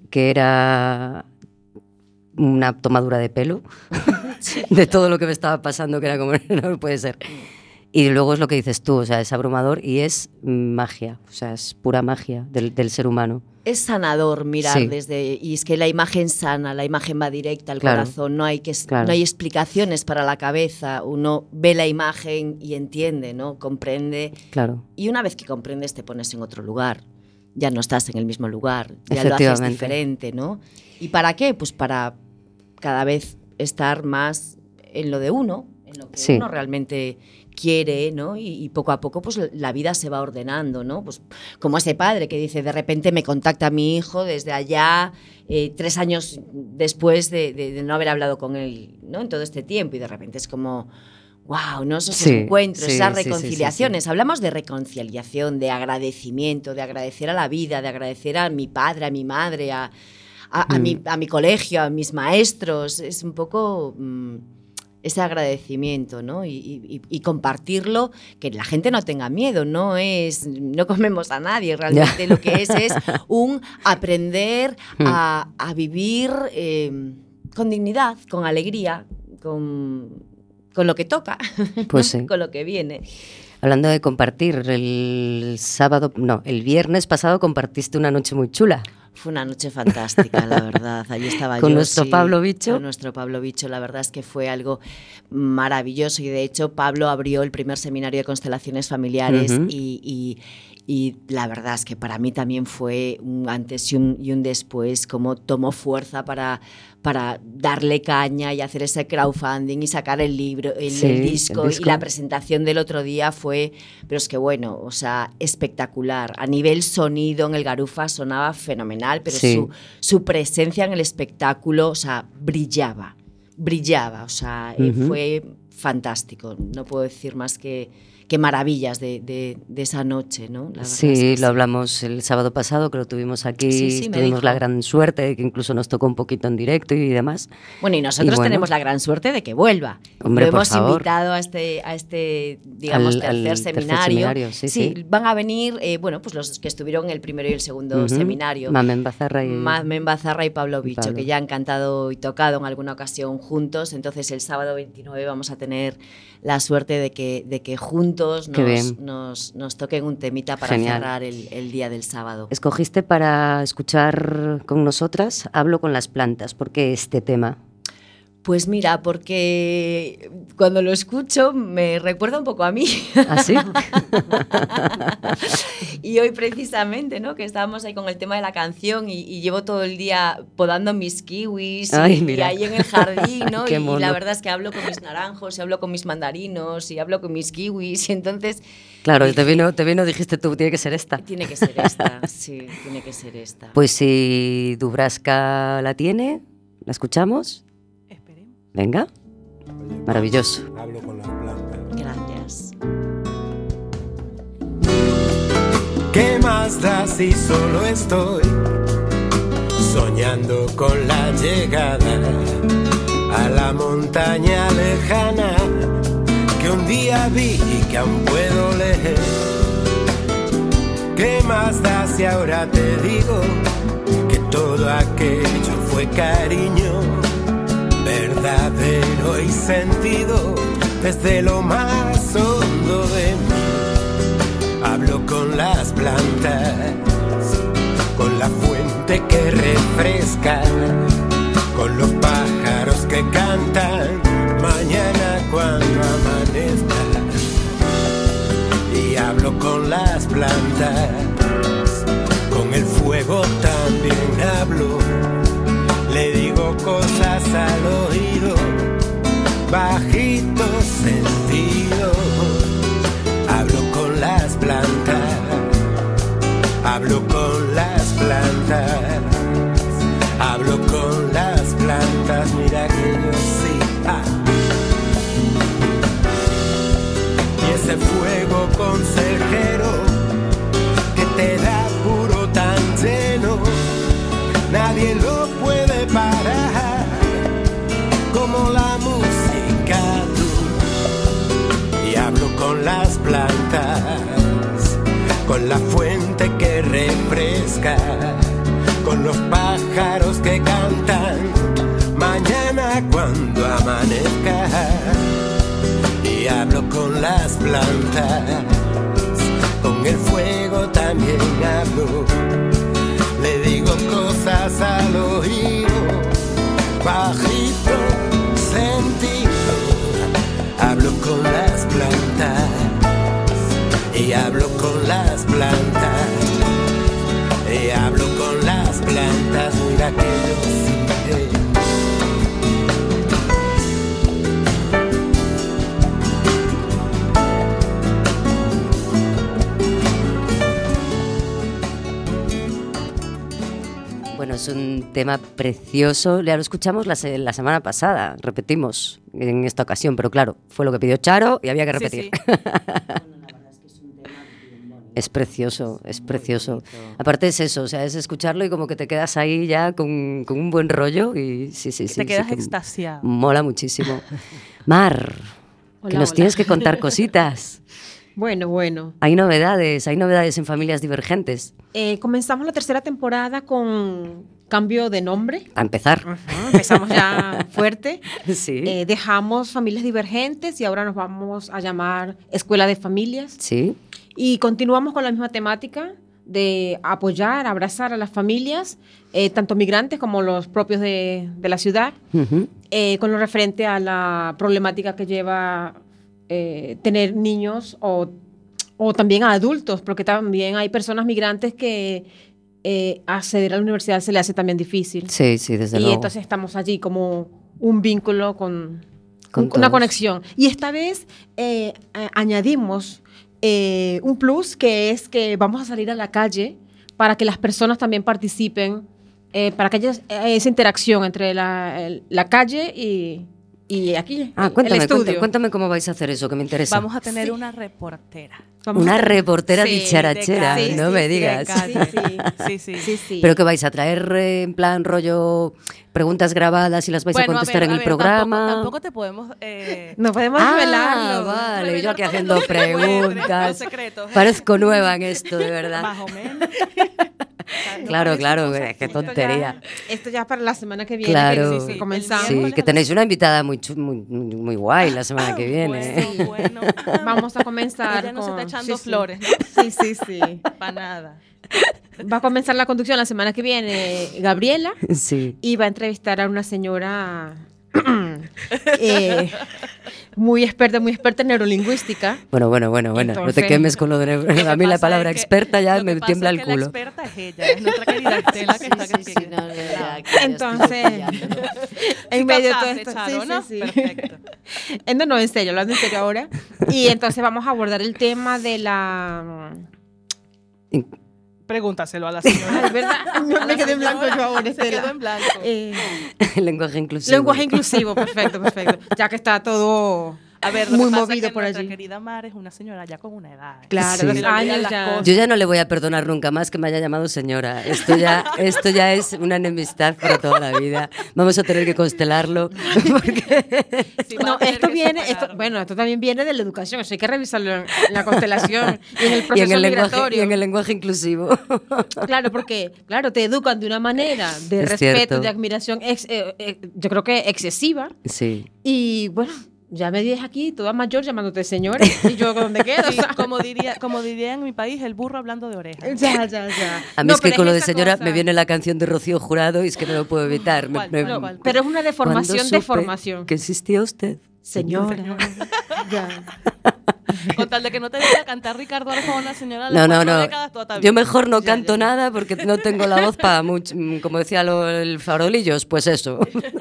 S5: era una tomadura de pelo de todo lo que me estaba pasando, que era como, no puede ser. Y luego es lo que dices tú, o sea, es abrumador y es magia, o sea, es pura magia del ser humano.
S7: Es sanador mirar
S5: Sí.
S7: y es que la imagen sana, la imagen va directa al
S5: Claro.
S7: corazón, no hay
S5: Claro.
S7: no hay explicaciones para la cabeza, uno ve la imagen y entiende, ¿no? Comprende.
S5: Claro.
S7: Y una vez que comprendes te pones en otro lugar, ya no estás en el mismo lugar, ya lo haces
S5: Efectivamente.
S7: diferente, ¿no? ¿Y para qué? Pues para cada vez estar más en lo de uno, en lo que
S5: Sí.
S7: uno realmente quiere, ¿no? Y poco a poco pues la vida se va ordenando, ¿no? Pues como ese padre que dice, de repente me contacta mi hijo desde allá, 3 años después de no haber hablado con él, ¿no? En todo este tiempo, y de repente es como, wow, ¿no? Esos
S5: Sí,
S7: encuentros,
S5: sí,
S7: esas
S5: sí, sí,
S7: reconciliaciones.
S5: sí.
S7: Hablamos de reconciliación, de agradecimiento, de agradecer a la vida, de agradecer a mi padre, a mi madre, a mi colegio, a mis maestros. Es un poco ese agradecimiento, ¿no? Y compartirlo, que la gente no tenga miedo, no comemos a nadie, realmente lo que es un aprender a vivir con dignidad, con alegría, con lo que toca,
S5: Pues sí.
S7: con lo que viene.
S5: Hablando de compartir, el viernes pasado compartiste una noche muy chula.
S7: Fue una noche fantástica, la verdad. Allí estaba
S5: Con
S7: yo.
S5: nuestro Pablo Bicho.
S7: Con nuestro Pablo Bicho, la verdad es que fue algo maravilloso. Y de hecho, Pablo abrió el primer seminario de constelaciones familiares y la verdad es que para mí también fue un antes y un después, como tomó fuerza para darle caña y hacer ese crowdfunding y sacar el libro, el disco. Y la presentación del otro día fue, pero es que bueno, o sea, espectacular. A nivel sonido en el Garufa sonaba fenomenal, pero su presencia en el espectáculo, o sea, brillaba, o sea, fue fantástico. No puedo decir más que maravillas de esa noche, ¿no? La verdad es que
S5: lo hablamos el sábado pasado, que lo tuvimos aquí,
S7: Sí,
S5: tuvimos la gran suerte de que incluso nos tocó un poquito en directo y demás.
S7: Bueno, y nosotros tenemos la gran suerte de que vuelva.
S5: Hombre,
S7: lo
S5: por
S7: hemos
S5: favor.
S7: invitado a este digamos, tercer seminario.
S5: Sí.
S7: Van a venir, pues los que estuvieron en el primero y el segundo seminario.
S5: Mamen Bazarra
S7: y Pablo Bicho, que ya han cantado y tocado en alguna ocasión juntos. Entonces el sábado 29 vamos a tener la suerte de que juntos juntos
S5: Qué bien.
S7: nos toquen un temita para
S5: Genial.
S7: cerrar el día del sábado.
S5: Escogiste para escuchar con nosotras Hablo con las plantas. ¿Por qué este tema?
S7: Pues mira, porque cuando lo escucho me recuerda un poco a mí.
S5: ¿Ah, sí?
S7: Y hoy precisamente, ¿no? Que estábamos ahí con el tema de la canción y llevo todo el día podando mis kiwis
S5: Ay,
S7: y
S5: mira.
S7: ahí en el jardín, ¿no?
S5: Qué
S7: y
S5: mono.
S7: la verdad es que hablo con mis naranjos y hablo con mis mandarinos y hablo con mis kiwis y entonces...
S5: Claro,
S7: dije,
S5: te vino, dijiste tú, tiene que ser esta.
S7: tiene que ser esta, sí, tiene que ser esta.
S5: Pues si Dubrasca la tiene, ¿la escuchamos?
S6: Esperemos.
S5: Venga. Maravilloso.
S9: Hablo con las plantas.
S7: Gracias.
S9: ¿Qué más da si solo estoy soñando con la llegada a la montaña lejana que un día vi y que aún puedo leer? ¿Qué más da si ahora te digo que todo aquello fue cariño verdadero y sentido desde lo más hondo de mí? Hablo con las plantas, con la fuente que refresca, con los pájaros que cantan mañana cuando amanezca. Y hablo con las plantas, con el fuego también hablo. Le digo cosas al oído, bajito sentido. Hablo con las plantas, hablo con las plantas, hablo con las plantas, mira que yo sí. Y ese fuego consejero que te da puro tan lleno, nadie lo puede parar, como la música tú. Y hablo con las plantas, con la fuente que refresca, con los pájaros que cantan mañana cuando amanezca. Y hablo con las plantas, con el fuego también hablo. Le digo cosas al oído, bajito sentido. Hablo con las plantas y hablo con las plantas y hablo con las plantas, mira que yo sí.
S5: Bueno, es un tema precioso. Ya lo escuchamos la semana pasada, repetimos en esta ocasión, pero claro, fue lo que pidió Charo y había que repetir.
S6: Sí, sí.
S5: Es precioso, es precioso. Aparte es eso, o sea, es escucharlo y como que te quedas ahí ya con un buen rollo y sí.
S6: Te quedas
S5: que
S6: extasiado.
S5: mola muchísimo. Mar, que
S8: Hola,
S5: nos
S8: hola.
S5: tienes que contar cositas.
S8: Bueno.
S5: Hay novedades en Familias Divergentes.
S8: Comenzamos la tercera temporada con cambio de nombre.
S5: A empezar.
S8: Ajá, empezamos ya fuerte.
S5: Sí.
S8: Dejamos Familias Divergentes y ahora nos vamos a llamar Escuela de Familias.
S5: Sí.
S8: Y continuamos con la misma temática de apoyar, abrazar a las familias, tanto migrantes como los propios de la ciudad,
S5: Ujú.
S8: con lo referente a la problemática que lleva tener niños o también a adultos, porque también hay personas migrantes que acceder a la universidad se le hace también difícil.
S5: Sí, desde
S8: Y
S5: luego.
S8: entonces estamos allí como un vínculo con
S5: Con
S8: una
S5: todos.
S8: conexión. Y esta vez añadimos un plus, que es que vamos a salir a la calle para que las personas también participen, para que haya esa interacción entre la calle y aquí, el estudio.
S5: Cuéntame cómo vais a hacer eso, que me interesa.
S6: Vamos a tener
S8: Sí.
S6: una reportera.
S5: Una reportera
S6: Sí,
S5: dicharachera,
S6: de calle,
S5: no
S6: sí,
S5: me
S6: sí,
S5: digas.
S6: de calle. Sí.
S5: Pero que vais a traer en plan rollo preguntas grabadas y las vais a contestar en el programa.
S6: Tampoco te podemos...
S8: No podemos revelarlo.
S5: Vale,
S6: revelar
S5: yo aquí
S6: todos
S5: haciendo
S6: los
S5: preguntas.
S6: secretos.
S5: Parezco nueva en esto, de verdad.
S6: Más o menos.
S5: Claro, qué tontería.
S8: Esto ya para la semana que viene.
S5: Claro.
S8: Que comenzamos.
S5: Sí, que tenéis una invitada muy guay la semana que viene.
S6: Bueno.
S8: Vamos a comenzar
S6: Ella no se
S8: con...
S6: está echando
S8: sí.
S6: flores, ¿no?
S8: Sí.
S6: Para nada.
S8: Va a comenzar la conducción la semana que viene Gabriela
S5: Sí.
S8: y va a entrevistar a una señora muy experta en neurolingüística.
S5: Bueno, no te
S8: Entonces-
S5: quemes con lo de... A mí la palabra experta ya me tiembla el culo.
S6: La experta es ella, es nuestra querida Estela que está aquí.
S8: Entonces, en medio de todo esto,
S6: Charo, ¿no?
S8: sí.
S6: Perfecto.
S8: No, en serio, hablando en serio ahora. Y entonces vamos a abordar el tema de la...
S6: Pregúntaselo a la señora.
S8: Ay, ¿verdad? No, me quedé en blanco yo ahora,
S6: Se
S8: Estela.
S6: quedó en blanco.
S5: Lenguaje inclusivo.
S8: Lenguaje inclusivo, perfecto. Ya que está todo
S6: A ver, lo
S8: muy
S6: que pasa es
S8: movido
S6: que
S8: por
S6: nuestra
S8: allí.
S6: querida Mar es una señora ya con una edad.
S8: Claro,
S5: Sí.
S8: los
S6: Se le olvidan
S8: años
S6: las
S8: ya.
S6: cosas.
S5: Yo ya no le voy a perdonar nunca más que me haya llamado señora. Esto ya es una enemistad para toda la vida. Vamos a tener que constelarlo. Porque...
S6: Sí, va
S8: No,
S6: a tener
S8: esto
S6: que
S8: viene,
S6: separarlo.
S8: esto también viene de la educación, eso hay que revisarlo en la constelación y en el
S5: y,
S8: proceso
S5: en el lenguaje,
S8: migratorio.
S5: y en el lenguaje inclusivo.
S8: Claro, porque, te educan de una manera de
S5: Es
S8: respeto,
S5: cierto.
S8: de admiración, yo creo que excesiva.
S5: Sí.
S8: Y bueno, ya me dices aquí, toda mayor llamándote señora, y yo ¿dónde quedo?
S6: Sí, como diría en mi país, el burro hablando de orejas.
S8: Ya.
S5: A mí
S8: No,
S5: es que
S8: pero
S5: con lo de
S8: esa
S5: señora
S8: cosa-
S5: me viene la canción de Rocío Jurado y es que no lo puedo evitar.
S6: ¿Cuál? ¿Cuál?
S8: Pero es una deformación
S5: Cuando
S8: de
S5: supe
S8: formación.
S5: que existía usted.
S8: Señora. Ya.
S6: Con tal de que no te diga cantar Ricardo Arjona, señora.
S5: No.
S6: Décadas, todo está bien.
S5: Yo mejor no
S6: Ya,
S5: canto
S6: ya.
S5: nada porque no tengo la voz para mucho. Como decía el farolillos, pues eso.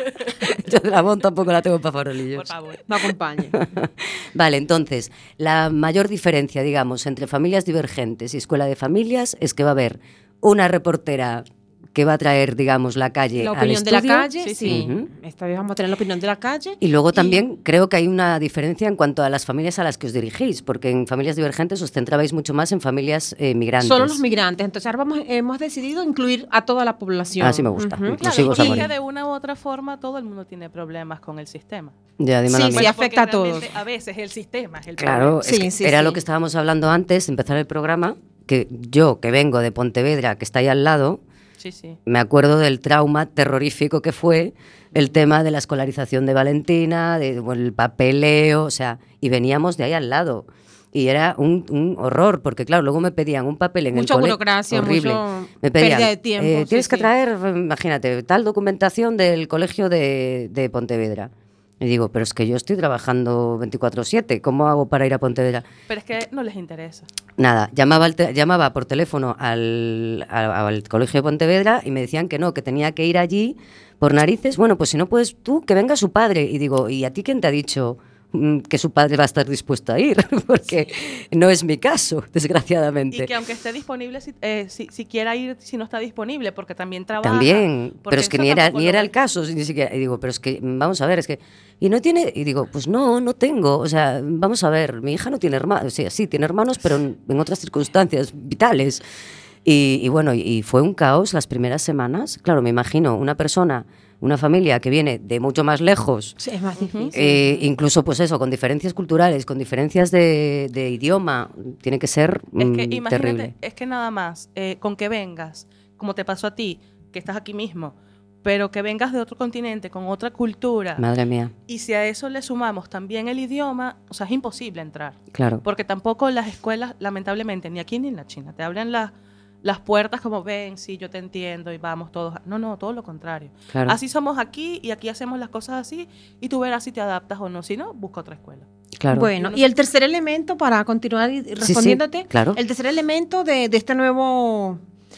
S5: Yo la voz tampoco la tengo para
S6: Por
S5: farolillos.
S6: favor.
S8: Me acompañe.
S5: Vale, entonces, la mayor diferencia, digamos, entre familias divergentes y escuela de familias es que va a haber una reportera que va a traer, digamos, la calle
S8: La
S5: al
S8: opinión de la
S5: estudio.
S8: calle, sí.
S5: Ujú.
S8: Esta vez vamos a tener la opinión de la calle.
S5: Y luego también creo que hay una diferencia en cuanto a las familias a las que os dirigís, porque en familias divergentes os centrabais mucho más en familias migrantes.
S8: Solo los migrantes. Entonces ahora hemos decidido incluir a toda la población.
S5: Ah, sí me gusta.
S8: Ujú.
S5: Inclusivos
S6: Claro,
S5: a
S6: y que
S5: morir.
S6: de una u otra forma todo el mundo tiene problemas con el sistema.
S5: Ya, dímelo a mí.
S8: Sí, afecta a todos.
S6: realmente, a veces el sistema es el
S5: Claro,
S6: problema.
S5: es que era lo que estábamos hablando antes de empezar el programa, que yo, que vengo de Pontevedra, que está ahí al lado,
S6: Sí.
S5: me acuerdo del trauma terrorífico que fue el tema de la escolarización de Valentina, el papeleo, o sea, y veníamos de ahí al lado. Y era un horror, porque claro, luego me pedían un papel en
S8: Mucha
S5: el colegio.
S8: burocracia,
S5: horrible.
S8: mucho
S5: Me pedían,
S8: pérdida de tiempo,
S5: tienes
S8: sí,
S5: que
S8: sí.
S5: traer, imagínate, tal documentación del colegio de Pontevedra. Y digo, pero es que yo estoy trabajando 24/7, ¿cómo hago para ir a Pontevedra?
S6: Pero es que no les interesa.
S5: Nada, llamaba por teléfono al colegio de Pontevedra y me decían que no, que tenía que ir allí por narices. Bueno, pues si no puedes tú, que venga su padre. Y digo, ¿y a ti quién te ha dicho que su padre va a estar dispuesto a ir? Porque no es mi caso, desgraciadamente.
S6: Y que aunque esté disponible, si quiera ir, si no está disponible, porque también trabaja.
S5: También,
S6: porque
S5: pero es que
S6: eso
S5: ni era
S6: tampoco lo
S5: el
S6: ven.
S5: caso, ni siquiera. Y digo, pero es que, vamos a ver, es que... Y no tiene... Y digo, pues no tengo. O sea, vamos a ver, mi hija no tiene hermanos. O sea, sí, tiene hermanos, pero en otras circunstancias vitales. Y bueno, y fue un caos las primeras semanas. Claro, me imagino una familia que viene de mucho más lejos,
S8: Sí, es más difícil.
S5: incluso pues eso, con diferencias culturales, con diferencias de idioma, tiene que ser
S6: Es que imagínate,
S5: terrible.
S6: es que nada más, con que vengas, como te pasó a ti, que estás aquí mismo, pero que vengas de otro continente, con otra cultura,
S5: Madre mía,
S6: y si a eso le sumamos también el idioma, o sea, es imposible entrar.
S5: claro.
S6: Porque tampoco las escuelas, lamentablemente, ni aquí ni en la China, te abren las puertas como, ven, sí, yo te entiendo y vamos todos. No, todo lo contrario.
S5: Claro.
S6: Así somos aquí y aquí hacemos las cosas así y tú verás si te adaptas o no. Si no, busca otra escuela.
S5: Claro.
S8: Bueno, y el tercer elemento, para continuar respondiéndote,
S5: claro.
S8: el tercer elemento de esta nueva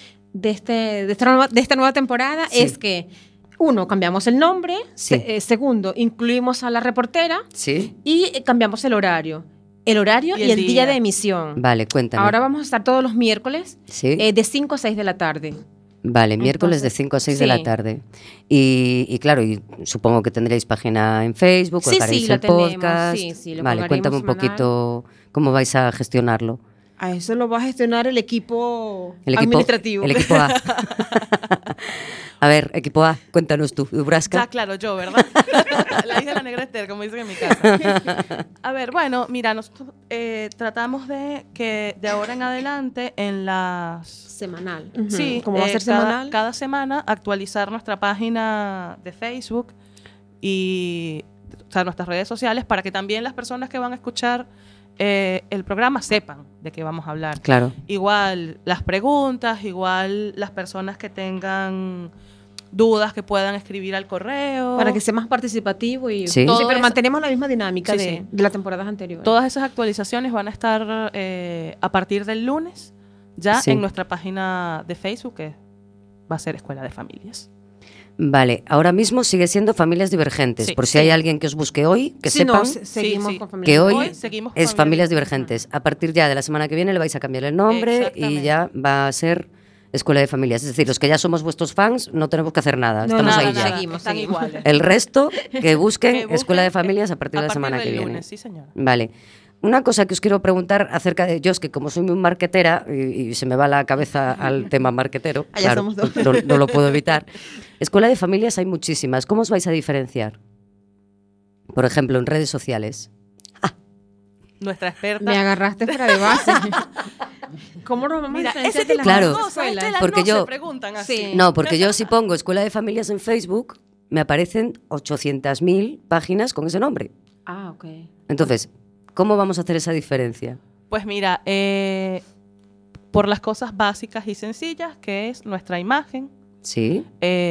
S8: temporada
S5: Sí.
S8: es que, uno, cambiamos el nombre,
S5: Sí.
S8: segundo, incluimos a la reportera
S5: Sí.
S8: y cambiamos el horario. El horario y el día de emisión.
S5: Vale, cuéntame.
S8: Ahora vamos a estar todos los miércoles
S5: Sí.
S8: de 5 a 6 de la tarde.
S5: Vale, miércoles de
S8: Entonces,
S5: 5 a 6 de la
S8: sí.
S5: tarde. Y claro, y supongo que tendréis página en Facebook,
S8: Sí,
S5: o haréis
S8: sí, la
S5: el
S8: tenemos,
S5: podcast.
S8: sí, lo
S5: vale, cuéntame un
S8: colgaremos
S5: poquito cómo vais a gestionarlo.
S8: A eso lo va a gestionar el equipo
S5: El equipo
S8: administrativo.
S5: El equipo A. A ver, equipo A, cuéntanos tú, Dubraska.
S6: Ya, claro, yo, ¿verdad? La hija de la negra Esther, como dicen en mi casa. A ver, bueno, mira, nosotros tratamos de que de ahora en adelante en las...
S8: Semanal.
S6: Sí,
S8: ¿Cómo va a ser semanal?
S6: Cada semana actualizar nuestra página de Facebook y nuestras redes sociales para que también las personas que van a escuchar el programa sepan de qué vamos a hablar.
S5: Claro.
S6: Igual las preguntas, igual las personas que tengan dudas que puedan escribir al correo.
S8: Para que sea más participativo y
S5: Sí.
S8: pero mantenemos la misma dinámica
S6: Sí,
S8: de
S6: sí.
S8: las temporadas anteriores.
S6: Todas esas actualizaciones van a estar a partir del lunes ya
S5: Sí.
S6: en nuestra página de Facebook, que va a ser Escuela de Familias.
S5: Vale, ahora mismo sigue siendo Familias Divergentes.
S6: Sí,
S5: por si
S6: sí.
S5: hay alguien que os busque hoy, que
S8: Sí,
S5: sepan
S8: no, seguimos
S6: sí.
S8: con familias.
S5: que hoy
S6: Hoy seguimos
S5: es
S6: con
S5: Familias
S6: el-
S5: Divergentes. A partir ya de la semana que viene le vais a cambiar el nombre y
S6: Exactamente.
S5: ya va a ser Escuela de Familias. Es decir, los que ya somos vuestros fans no tenemos que hacer nada.
S8: No,
S5: Estamos
S8: nada,
S5: ahí ya.
S8: nada. Seguimos,
S6: están
S8: seguimos.
S6: iguales.
S5: El resto, que busquen
S6: Que busquen,
S5: Escuela de Familias a partir de la semana
S6: del
S5: que viene.
S6: lunes, sí, señora.
S5: Vale. Una cosa que os quiero preguntar acerca de... Yo es que como soy muy marketera y se me va la cabeza al tema marketero,
S8: Allá
S5: claro,
S8: somos dos.
S5: no lo puedo evitar. Escuela de Familias hay muchísimas. ¿Cómo os vais a diferenciar? Por ejemplo, en redes sociales.
S6: Nuestra experta.
S8: Me agarraste fuera de base. ¿Cómo nos vamos
S6: Mira,
S8: a diferenciar
S6: ese
S8: de
S6: tipo
S8: las
S5: Claro.
S6: de
S8: demás
S6: cosas,
S8: escuelas?
S6: Estela,
S5: Porque
S6: no
S5: yo-
S6: se preguntan así.
S8: Sí.
S5: No, porque yo si pongo Escuela de Familias en Facebook, me aparecen 800.000 páginas con ese nombre.
S8: Ah, ok.
S5: Entonces, ¿cómo vamos a hacer esa diferencia?
S6: Pues mira, por las cosas básicas y sencillas, que es nuestra imagen,
S5: Sí,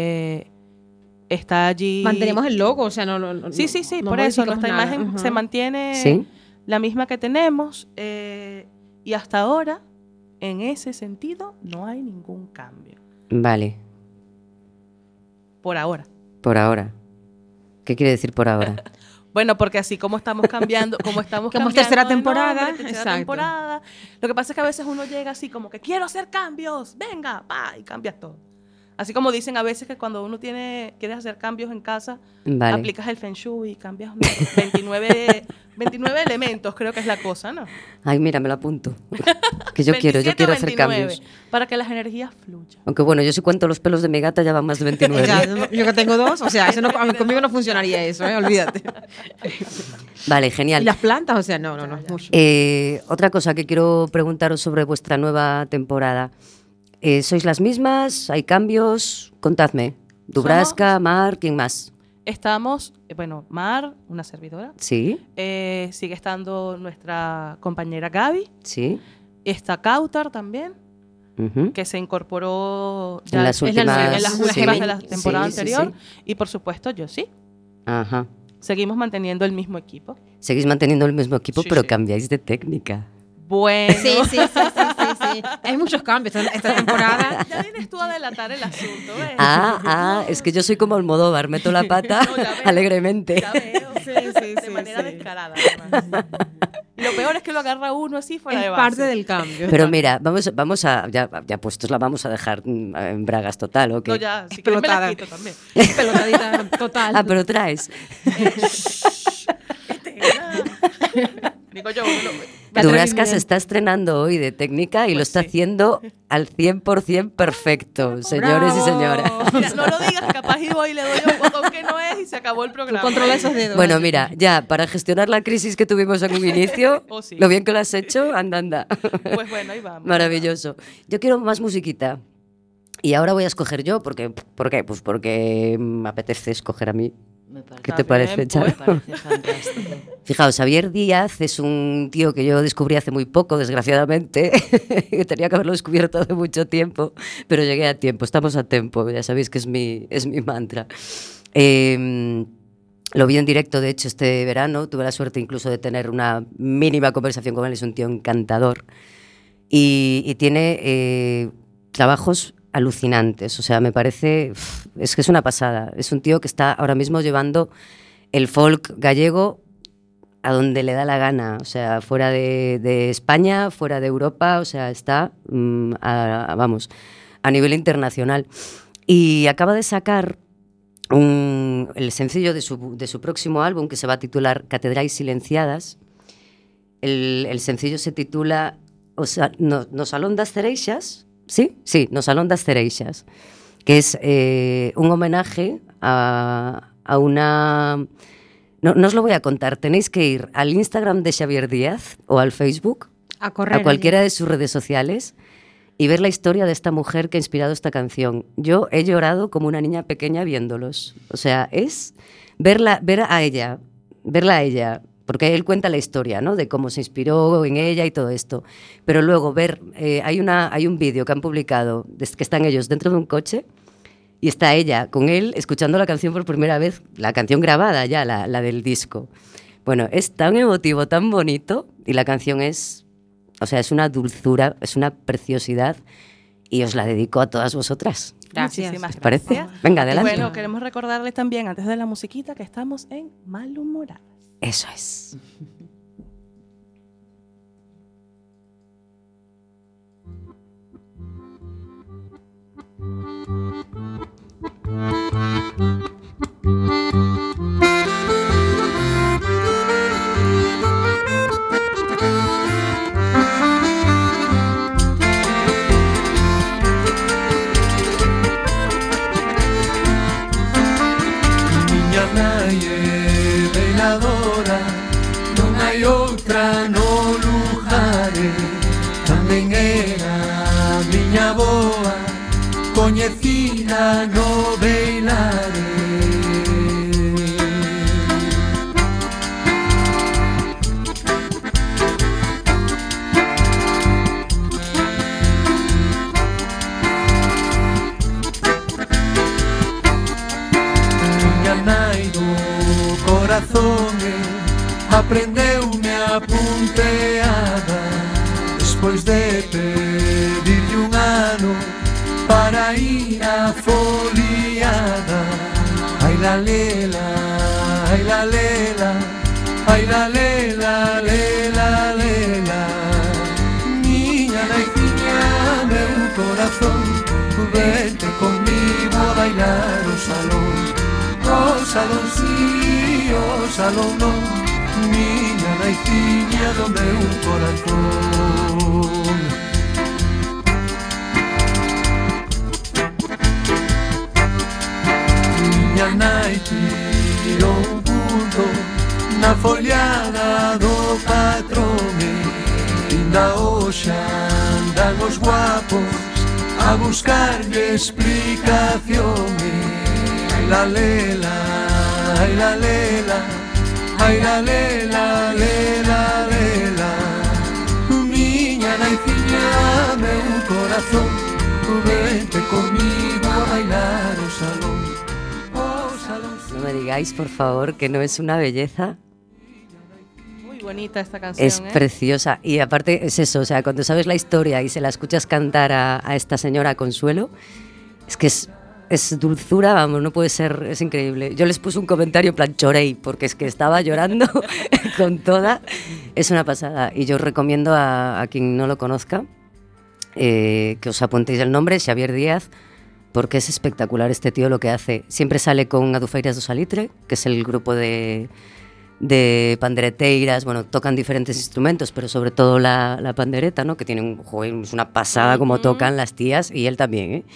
S6: está allí...
S8: Mantenemos el logo, o sea, no
S6: Sí, sí, sí,
S8: no
S6: por eso
S8: modificamos
S6: nuestra
S8: nada.
S6: imagen
S8: Ujú.
S6: se mantiene
S5: sí.
S6: la misma que tenemos y hasta ahora, en ese sentido, no hay ningún cambio.
S5: Vale,
S6: Por ahora.
S5: por ahora. ¿Qué quiere decir por ahora?
S6: Bueno, porque así como estamos cambiando, como estamos
S8: Como es
S6: cambiando
S8: tercera
S6: de
S8: temporada,
S6: nombre, tercera
S8: exacto.
S6: temporada. Lo que pasa es que a veces uno llega así como que quiero hacer cambios, venga, va, y cambias todo. Así como dicen a veces que cuando uno quiere hacer cambios en casa,
S5: Vale.
S6: aplicas el Feng Shui y cambias 29 elementos, creo que es la cosa, ¿no?
S5: Ay, mira, me lo apunto. Que yo quiero
S6: 27 o
S5: hacer
S6: 29,
S5: cambios.
S6: para que las energías fluyan.
S5: Aunque bueno, yo si cuento los pelos de mi gata ya van más de 29.
S8: Ya, yo que tengo dos, o sea, eso no, conmigo no funcionaría eso, olvídate.
S5: Vale,
S8: ¿Y
S5: genial.
S8: las plantas? O sea, no, mucho.
S5: Otra cosa que quiero preguntaros sobre vuestra nueva temporada. ¿Sois las mismas? ¿Hay cambios? Contadme. Dubraska, Mar, ¿quién más?
S6: Estamos, bueno, Mar, una servidora.
S5: Sí,
S6: Sigue estando nuestra compañera Gaby.
S5: sí.
S6: Está Kautar también,
S5: Ujú.
S6: que se incorporó
S5: En las últimas,
S6: en las
S5: sí,
S6: últimas de la temporada
S5: sí, sí,
S6: anterior.
S5: sí.
S6: Y por supuesto, yo sí.
S5: Ajá.
S6: Seguimos manteniendo el mismo equipo.
S5: Seguís manteniendo el mismo equipo,
S6: Sí,
S5: pero
S6: sí.
S5: cambiáis de técnica.
S6: Bueno.
S8: Sí. Hay muchos cambios esta temporada.
S6: Ya vienes tú a delatar el asunto, ¿ves?
S5: Es que yo soy como Almodóvar, meto la pata
S6: No, ya veo.
S5: alegremente.
S6: Ya veo. De manera descarada, además. Y lo peor es que lo agarra uno así fuera de
S8: Es
S6: base.
S8: parte del cambio.
S5: Pero mira, vamos a, ya puestos, la vamos a dejar en bragas total, ¿ok?
S6: No, ya, si quieres me la
S8: Explotada.
S6: quito también.
S8: Pelotadita total.
S5: Ah, pero traes.
S6: Digo yo,
S5: Dubraska se está estrenando hoy de técnica y lo
S6: Pues
S5: está
S6: sí.
S5: haciendo al 100% perfecto, señores y señoras.
S6: Mira, no lo digas, capaz y voy y le doy un botón que no es y se acabó el programa.
S8: Controla esos dedos.
S5: Bueno, mira, ya, para gestionar la crisis que tuvimos en un inicio,
S6: Oh, sí.
S5: lo bien que lo has hecho, anda.
S6: Pues bueno, ahí vamos.
S5: Maravilloso. Yo quiero más musiquita. Y ahora voy a escoger yo, porque, ¿por qué? Pues porque me apetece escoger a mí.
S7: Me parece,
S5: ¿Qué te parece,
S6: bien,
S5: Charo?
S7: me parece fantástico.
S5: Fijaos, Xavier Díaz es un tío que yo descubrí hace muy poco, desgraciadamente. Que tenía que haberlo descubierto hace mucho tiempo, pero llegué a tiempo, estamos a tiempo, ya sabéis que es mi mantra. Lo vi en directo, de hecho, este verano. Tuve la suerte incluso de tener una mínima conversación con él. Es un tío encantador. Y tiene trabajos alucinantes. O sea, me parece... Es que es una pasada. Es un tío que está ahora mismo llevando el folk gallego a donde le da la gana. O sea, fuera de España, fuera de Europa. O sea, está, vamos, a nivel internacional. Y acaba de sacar el sencillo de su próximo álbum, que se va a titular Catedrais Silenciadas. El sencillo se titula Nos alón das cereixas. Sí, Nos alón das cereixas. que es un homenaje a una... No os lo voy a contar, tenéis que ir al Instagram de Xavier Díaz o al Facebook,
S8: A correr.
S5: a cualquiera de sus redes sociales, y ver la historia de esta mujer que ha inspirado esta canción. Yo he llorado como una niña pequeña viéndolos. O sea, es ver a ella, porque él cuenta la historia, ¿no? De cómo se inspiró en ella y todo esto. Pero luego ver, hay un vídeo que han publicado, que están ellos dentro de un coche, y está ella con él escuchando la canción por primera vez, la canción grabada ya, la del disco. Bueno, es tan emotivo, tan bonito, y la canción es una dulzura, es una preciosidad, y os la dedico a todas vosotras.
S8: Gracias.
S6: Muchísimas
S5: ¿Os parece?
S6: gracias.
S5: Venga,
S6: Y
S5: adelante.
S6: bueno, queremos recordarles también, antes de la musiquita, que estamos en Malhumoradas.
S5: Eso es.
S9: Miña nai é bailadora, non hai outra no lugar. Tamén era miña boa, coñecida no bailare. Miña nai do corazón aprendeume a punteada, despois de pedirlle un ano para ir a foliada. Ai la lela, ai la lela, ai la lela, lela, lela. Miña naiciña, meu corazón, vente conmigo a bailar o salón. O salón sí, o salón non, miña naiciña do meu corazón. Miña nai tirou un punto na foliada do patrón, inda hoxe andan os guapos a buscarlle explicación. Ai la lela, ai la lela, ai la lela, lela, lela. Miña naiciña, meu corazón, vente comigo a bailar o salón.
S5: No me digáis, por favor, que no es una belleza.
S6: Muy bonita esta canción,
S5: Es preciosa. Y aparte es eso, o sea, cuando sabes la historia y se la escuchas cantar a esta señora Consuelo, es que es dulzura, vamos, no puede ser, es increíble. Yo les puse un comentario en plan chorei, porque es que estaba llorando con toda. Es una pasada. Y yo os recomiendo a quien no lo conozca que os apuntéis el nombre, Xavier Díaz, porque es espectacular este tío lo que hace. Siempre sale con Adufeiras do Salitre, que es el grupo de pandereteiras, bueno, tocan diferentes instrumentos, pero sobre todo la pandereta, ¿no? Que tienen, joder, es una pasada como tocan las tías, y él también, ¿eh?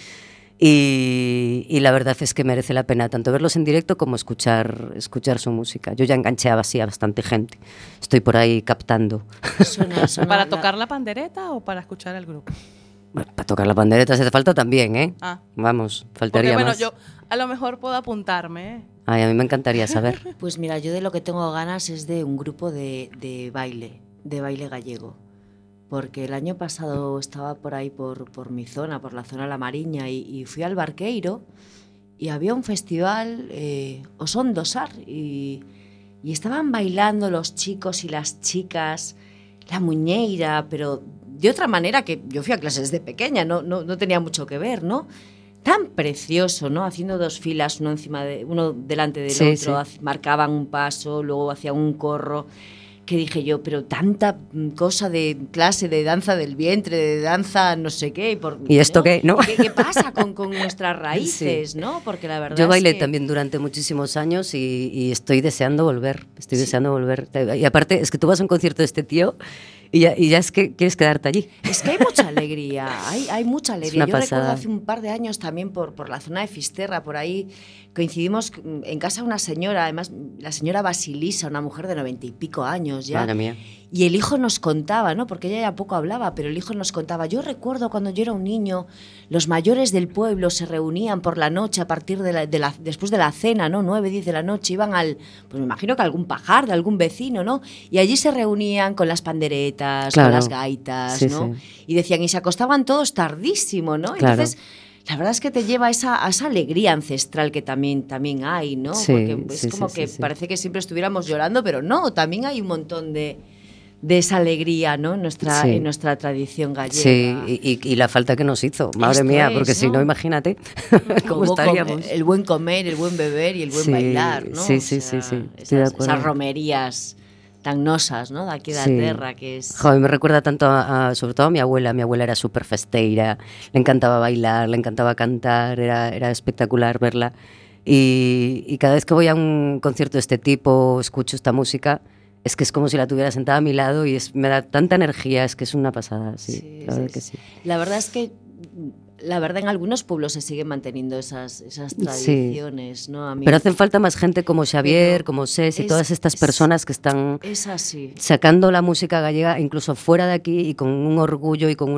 S5: Y la verdad es que merece la pena tanto verlos en directo como escuchar su música. Yo ya enganché así a bastante gente. Estoy por ahí captando.
S6: ¿Para tocar la pandereta o para escuchar el grupo?
S5: Bueno, para tocar la pandereta si hace falta también, ¿eh?
S6: Ah.
S5: Vamos, faltaría
S6: Porque, bueno,
S5: más.
S6: yo a lo mejor puedo apuntarme, ¿eh?
S5: Ay, a mí me encantaría saber.
S7: Pues mira, yo de lo que tengo ganas es de un grupo de baile gallego. Porque el año pasado estaba por ahí, por mi zona, por la zona La Mariña, y fui al Barqueiro y había un festival, o Son do Sar, y estaban bailando los chicos y las chicas, la muñeira, pero de otra manera, que yo fui a clases de pequeña, no tenía mucho que ver, ¿no? Tan precioso, ¿no? Haciendo dos filas, uno delante del otro,
S5: sí.
S7: Marcaban un paso, luego hacían un corro. Que dije yo, pero tanta cosa de clase de danza del vientre, de danza no sé qué.
S5: ¿Y esto qué? ¿No?
S7: ¿Qué pasa con nuestras raíces,
S5: Sí.
S7: no? Porque la verdad
S5: Yo bailé
S7: es que...
S5: también durante muchísimos años y estoy deseando volver. Estoy deseando volver. Y aparte, es que tú vas a un concierto de este tío Y ya es que quieres quedarte allí.
S7: Es que hay mucha alegría, hay mucha alegría.
S5: una
S7: Yo
S5: pasada.
S7: recuerdo hace un par de años también por la zona de Fisterra, por ahí coincidimos en casa de una señora, además la señora Basilisa, una mujer de 90 y pico años ya.
S5: Madre mía.
S7: Y el hijo nos contaba, ¿no? Porque ella ya poco hablaba, pero el hijo nos contaba. Yo recuerdo cuando yo era un niño, los mayores del pueblo se reunían por la noche a partir después de la cena, ¿no? 9, 10 de la noche, iban pues me imagino que a algún pajar de algún vecino, ¿no? Y allí se reunían con las panderetas,
S5: Claro.
S7: con las gaitas,
S5: Sí,
S7: ¿no?
S5: sí.
S7: Y decían, y se acostaban todos tardísimo, ¿no?
S5: Claro.
S7: Entonces, la verdad es que te lleva a esa alegría ancestral que también hay, ¿no?
S5: Sí,
S7: Porque es
S5: sí,
S7: como
S5: sí,
S7: que
S5: sí, sí.
S7: parece que siempre estuviéramos llorando, pero no, también hay un montón de esa alegría, ¿no? En nuestra tradición gallega.
S5: Sí, y la falta que nos hizo, madre
S7: Esto
S5: mía,
S7: es,
S5: porque si
S7: ¿no?
S5: no, imagínate cómo
S7: Hubo
S5: estaríamos.
S7: el buen comer, el buen beber y el buen
S5: Sí,
S7: bailar, ¿no?
S5: sí,
S7: O
S5: sí,
S7: sea,
S5: sí, estoy de acuerdo.
S7: esas romerías tan nosas, ¿no? De aquí de la
S5: Sí.
S7: tierra, que es...
S5: Joder, me recuerda tanto sobre todo a mi abuela. Mi abuela era súper festeira, le encantaba bailar, le encantaba cantar, era espectacular verla. Y cada vez que voy a un concierto de este tipo, escucho esta música, es que es como si la tuviera sentada a mi lado y me da tanta energía, es que es una pasada, sí, la verdad que sí.
S7: La verdad es que en algunos pueblos se siguen manteniendo esas tradiciones, ¿no? A mí
S5: Pero hacen falta más gente como Xavier,
S7: Pero
S5: como Ses y
S7: es-
S5: todas estas personas que están
S7: es así.
S5: sacando la música gallega incluso fuera de aquí y con un orgullo y con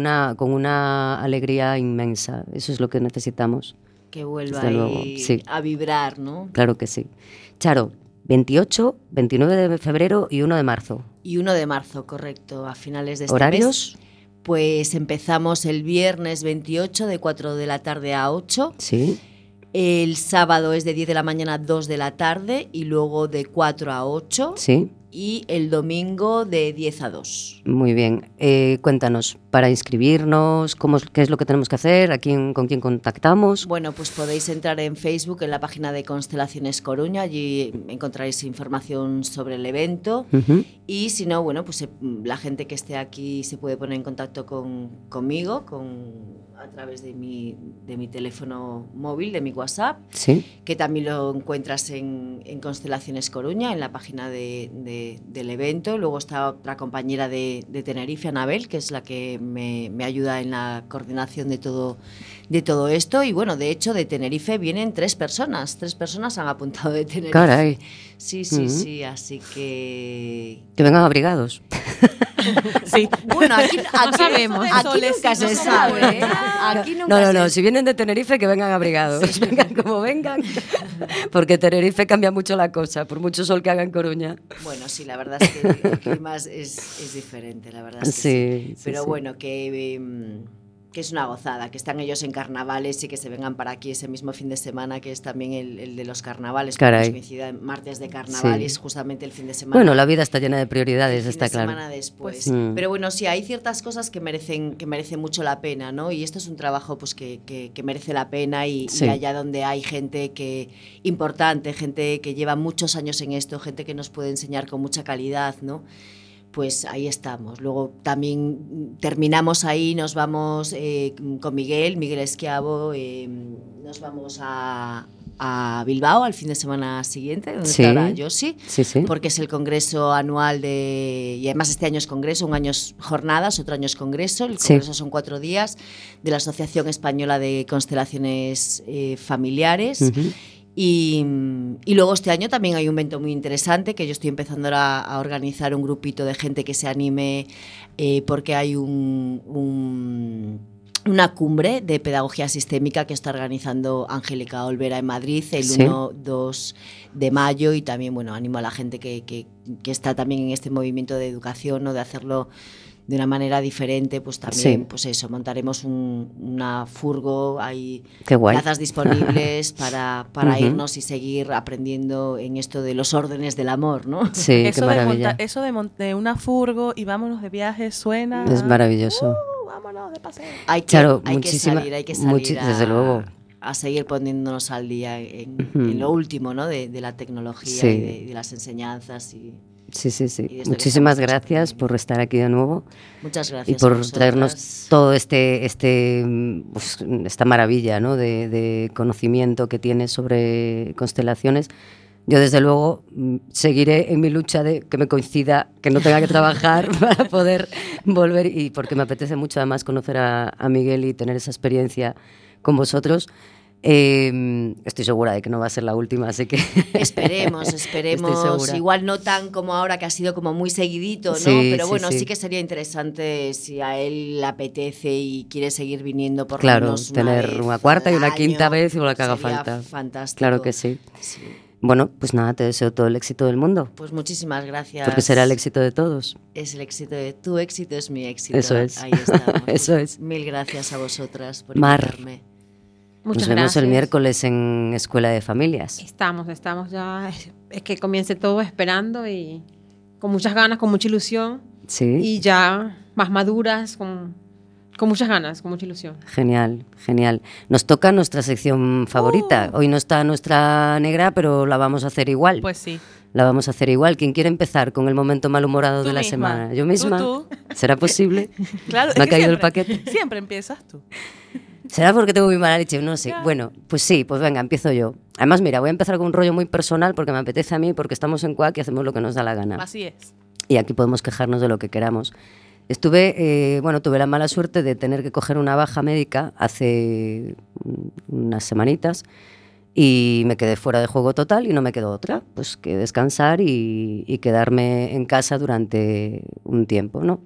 S5: una alegría inmensa. Eso es lo que necesitamos.
S7: Que vuelva
S5: Desde luego,
S7: ahí
S5: sí.
S7: a vibrar, ¿no?
S5: Claro que sí. Charo, 28, 29 de febrero y 1 de marzo.
S7: Y 1 de marzo, correcto, a finales de este
S5: ¿Horarios?
S7: mes. Pues empezamos el viernes 28 de 4 de la tarde a 8.
S5: Sí.
S7: El sábado es de 10 de la mañana a 2 de la tarde y luego de 4 a 8.
S5: Sí.
S7: Y el domingo de 10 a 2.
S5: Muy bien. Cuéntanos, para inscribirnos, qué es lo que tenemos que hacer, con quién contactamos.
S7: Bueno, pues podéis entrar en Facebook, en la página de Constelaciones Coruña, allí encontraréis información sobre el evento.
S5: Ujú.
S7: Y si no, bueno, pues la gente que esté aquí se puede poner en contacto conmigo a través de mi teléfono móvil, de mi WhatsApp,
S5: Sí.
S7: que también lo encuentras en Constelaciones Coruña, en la página del evento. Luego está otra compañera de Tenerife, Anabel, que es la que me ayuda en la coordinación de todo esto. Y bueno, de hecho, de Tenerife vienen 3 personas. 3 personas han apuntado de Tenerife.
S5: Caray.
S7: Sí,
S5: Ujú.
S7: sí, así que...
S5: Que vengan abrigados.
S6: Sí.
S7: Bueno, aquí
S6: sabemos.
S7: aquí nunca se sabe, ¿eh? Aquí nunca
S5: No,
S7: se
S5: si vienen de Tenerife que vengan abrigados, vengan como vengan, porque Tenerife cambia mucho la cosa, por mucho sol que haga en Coruña.
S7: Bueno, sí, la verdad es que el clima es diferente, la verdad es que sí.
S5: Sí,
S7: Pero
S5: sí.
S7: bueno, que es una gozada, que están ellos en carnavales y que se vengan para aquí ese mismo fin de semana, que es también el de los carnavales, porque
S5: Caray.
S7: nos coincide en martes de carnaval
S5: Sí.
S7: y es justamente el fin de semana.
S5: Bueno, la vida está llena de prioridades,
S7: el fin
S5: está
S7: de
S5: claro.
S7: semana después.
S5: Mm.
S7: Pero bueno, sí, hay ciertas cosas que merecen mucho la pena, ¿no? Y esto es un trabajo pues que merece la pena y
S5: Sí.
S7: allá donde hay gente importante, gente que lleva muchos años en esto, gente que nos puede enseñar con mucha calidad, ¿no? Pues ahí estamos. Luego también terminamos ahí, nos vamos con Miguel Esquiavo, nos vamos a Bilbao al fin de semana siguiente, donde
S5: Sí.
S7: estará Josi,
S5: Sí, sí.
S7: porque es el congreso anual y además este año es congreso, un año es jornadas, otro año es congreso. El
S5: Sí.
S7: congreso son 4 días de la Asociación Española de Constelaciones Familiares.
S5: Ujú.
S7: Y luego este año también hay un evento muy interesante que yo estoy empezando ahora a organizar un grupito de gente que se anime porque hay una cumbre de pedagogía sistémica que está organizando Angélica Olvera en Madrid el
S5: Sí.
S7: 1-2 de mayo y también bueno animo a la gente que está también en este movimiento de educación, ¿no? De hacerlo de una manera diferente, pues también
S5: Sí.
S7: pues eso, montaremos una furgo, hay
S5: Qué guay.
S7: plazas disponibles para
S5: Ujú.
S7: irnos y seguir aprendiendo en esto de los órdenes del amor, ¿no?
S5: Sí, qué
S6: Eso
S5: maravilla.
S6: de una furgo y vámonos de viaje suena.
S5: Es maravilloso.
S6: Vámonos de paseo.
S7: Hay que,
S5: Claro,
S7: hay
S5: muchísima-
S7: que salir
S5: desde luego.
S7: a seguir poniéndonos al día
S5: Ujú.
S7: en lo último, ¿no? De la tecnología
S5: Sí.
S7: y de las enseñanzas.
S5: Sí, sí,
S7: Y
S5: sí.
S7: desde que
S5: Muchísimas
S7: estamos
S5: gracias por estar aquí de nuevo
S7: Muchas
S5: y
S7: gracias. a
S5: por
S7: vosotras.
S5: traernos todo esta maravilla, ¿no? de conocimiento que tienes sobre constelaciones. Yo, desde luego, seguiré en mi lucha de que me coincida, que no tenga que trabajar para poder volver, y porque me apetece mucho además conocer a Miguel y tener esa experiencia con vosotros. Estoy segura de que no va a ser la última, así que...
S7: Esperemos.
S5: Estoy segura.
S7: Igual no tan como ahora, que ha sido como muy seguidito, ¿no?
S5: Sí,
S7: pero
S5: sí,
S7: bueno,
S5: sí.
S7: sí que sería interesante si a él le apetece y quiere seguir viniendo por lo
S5: Claro,
S7: menos
S5: tener
S7: vez
S5: una cuarta y
S7: al
S5: una
S7: año.
S5: quinta vez, o la que haga
S7: Sería
S5: falta.
S7: Fantástico.
S5: Claro que sí.
S7: Sí.
S5: Bueno, pues nada, te deseo todo el éxito del mundo,
S7: Pues muchísimas gracias.
S5: porque será el éxito de todos.
S7: Es el éxito de tu éxito, es mi éxito.
S5: Eso es.
S7: Ahí estamos.
S5: Eso
S7: Pues
S5: es.
S7: Mil gracias a vosotras por
S5: Mar.
S7: invitarme.
S8: Muchas
S5: Nos vemos
S8: gracias.
S5: el miércoles en Escuela de Familias.
S8: Estamos ya, es que comience todo esperando y con muchas ganas, con mucha ilusión
S5: Sí,
S8: y ya más maduras, con muchas ganas, con mucha ilusión.
S5: genial, genial. Nos toca nuestra sección favorita. Hoy no está nuestra negra, pero la vamos a hacer igual.
S6: Pues sí.
S5: La vamos a hacer igual. ¿Quién quiere empezar con el momento malhumorado
S6: Tú
S5: de la
S6: misma.
S5: semana? ¿Yo misma?
S6: Tú.
S5: ¿Será posible?
S6: Claro,
S5: ¿Me ha
S6: es que
S5: caído el
S6: siempre-
S5: paquete?
S6: Siempre empiezas tú.
S5: ¿Será porque tengo muy mala leche? No sé.
S6: Ya.
S5: Bueno, pues sí, pues venga, empiezo yo. Además, mira, voy a empezar con un rollo muy personal porque me apetece a mí, porque estamos en Cuac y hacemos lo que nos da la gana.
S6: Así es.
S5: Y aquí podemos quejarnos de lo que queramos. Tuve la mala suerte de tener que coger una baja médica hace unas semanitas y me quedé fuera de juego total y no me quedó otra, pues que descansar y quedarme en casa durante un tiempo, ¿no?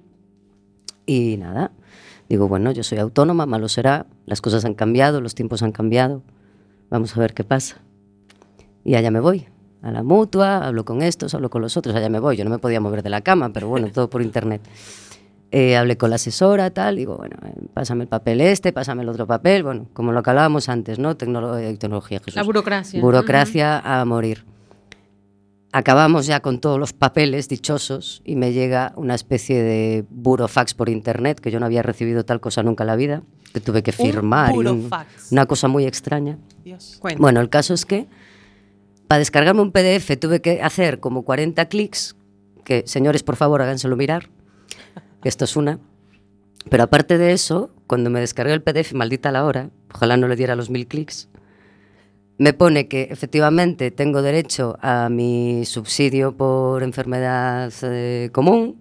S5: Y nada, digo, bueno, yo soy autónoma, malo será, las cosas han cambiado, los tiempos han cambiado, vamos a ver qué pasa. Y allá me voy, a la mutua, hablo con estos, hablo con los otros, allá me voy. Yo no me podía mover de la cama, pero bueno, todo por internet. Hablé con la asesora, tal, digo, bueno, pásame el papel pásame el otro papel, bueno, como lo que hablábamos antes, ¿no? Tecnología, Jesús.
S8: La burocracia.
S5: Burocracia a morir. Acabamos ya con todos los papeles dichosos y me llega una especie de burofax por internet, que yo no había recibido tal cosa nunca en la vida, que tuve que firmar. y
S6: burofax.
S5: una cosa muy extraña.
S6: Dios.
S8: Cuenta.
S5: Bueno, el caso es que para descargarme un PDF tuve que hacer como 40 clics, que señores, por favor, háganselo mirar, que esto es una. Pero aparte de eso, cuando me descargué el PDF, maldita la hora, ojalá no le diera los 1000 clics, me pone que efectivamente tengo derecho a mi subsidio por enfermedad común,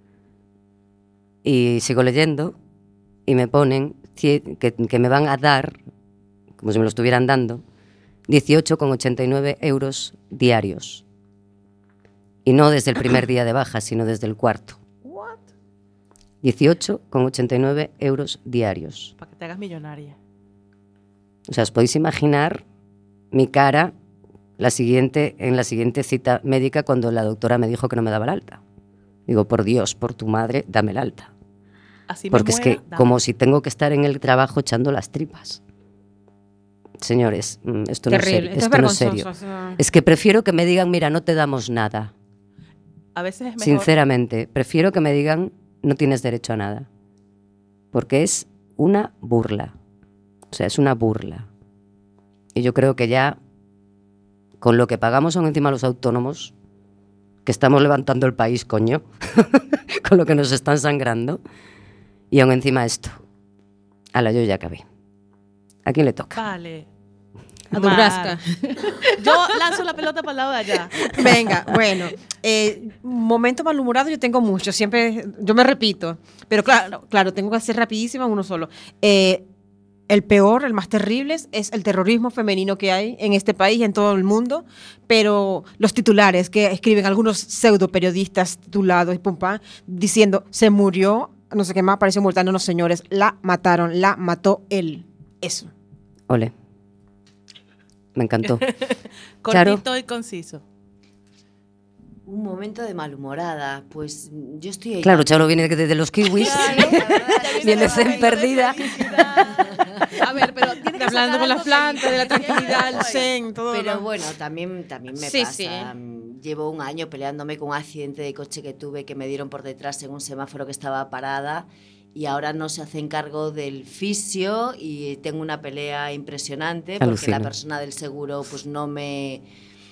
S5: y sigo leyendo y me ponen que me van a dar, como si me lo estuvieran dando, 18,89 euros diarios. Y no desde el primer día de baja, sino desde el cuarto. 18,89 euros diarios.
S6: Para que te hagas millonaria.
S5: O sea, os podéis imaginar mi cara en la siguiente cita médica cuando la doctora me dijo que no me daba el alta. Digo, por Dios, por tu madre, dame el alta.
S6: Así me
S5: Porque es que
S6: muera, dame.
S5: como si tengo que estar en el trabajo echando las tripas. Señores, esto no es
S8: Terrible.
S5: serio.
S8: Esto es
S5: Esto no es
S8: vergonzoso.
S5: serio.
S8: o sea,
S5: Es que prefiero que me digan, mira, no te damos nada.
S6: A veces es mejor.
S5: Sinceramente, prefiero que me digan, no tienes derecho a nada. Porque es una burla. O sea, es una burla. Y yo creo que ya, con lo que pagamos aún encima los autónomos, que estamos levantando el país, coño, con lo que nos están sangrando, y aún encima esto. Ala, yo ya acabé. ¿A quién le toca?
S6: Vale.
S8: A Durrasca.
S6: Yo lanzo la pelota para el lado de allá.
S8: Venga, bueno, momento malhumorado yo tengo muchos, siempre, yo me repito, pero claro, tengo que hacer rapidísimo uno solo. El peor, el más terrible es el terrorismo femenino que hay en este país y en todo el mundo, pero los titulares que escriben algunos pseudo periodistas titulados y pum pam, diciendo, se murió, no sé qué más, apareció muerta, no, señores, la mataron, la mató él. Eso.
S5: Ole. Me encantó.
S6: Cortito
S5: Claro.
S6: y conciso.
S7: Un momento de malhumorada, pues yo estoy ahí.
S5: Claro, Charo viene de los kiwis. Viene zen perdida.
S6: A ver, pero tienes que
S8: Hablando
S6: sacar
S8: con las
S6: algo
S8: plantas, de la
S6: feliz.
S8: tranquilidad, el zen, todo.
S7: Pero
S8: lo-
S7: bueno, también me
S8: Sí,
S7: pasa.
S8: sí.
S7: Llevo un año peleándome con un accidente de coche que tuve, que me dieron por detrás en un semáforo que estaba parada, y ahora no se hacen cargo del fisio y tengo una pelea impresionante porque
S5: Alucina.
S7: la persona del seguro pues no me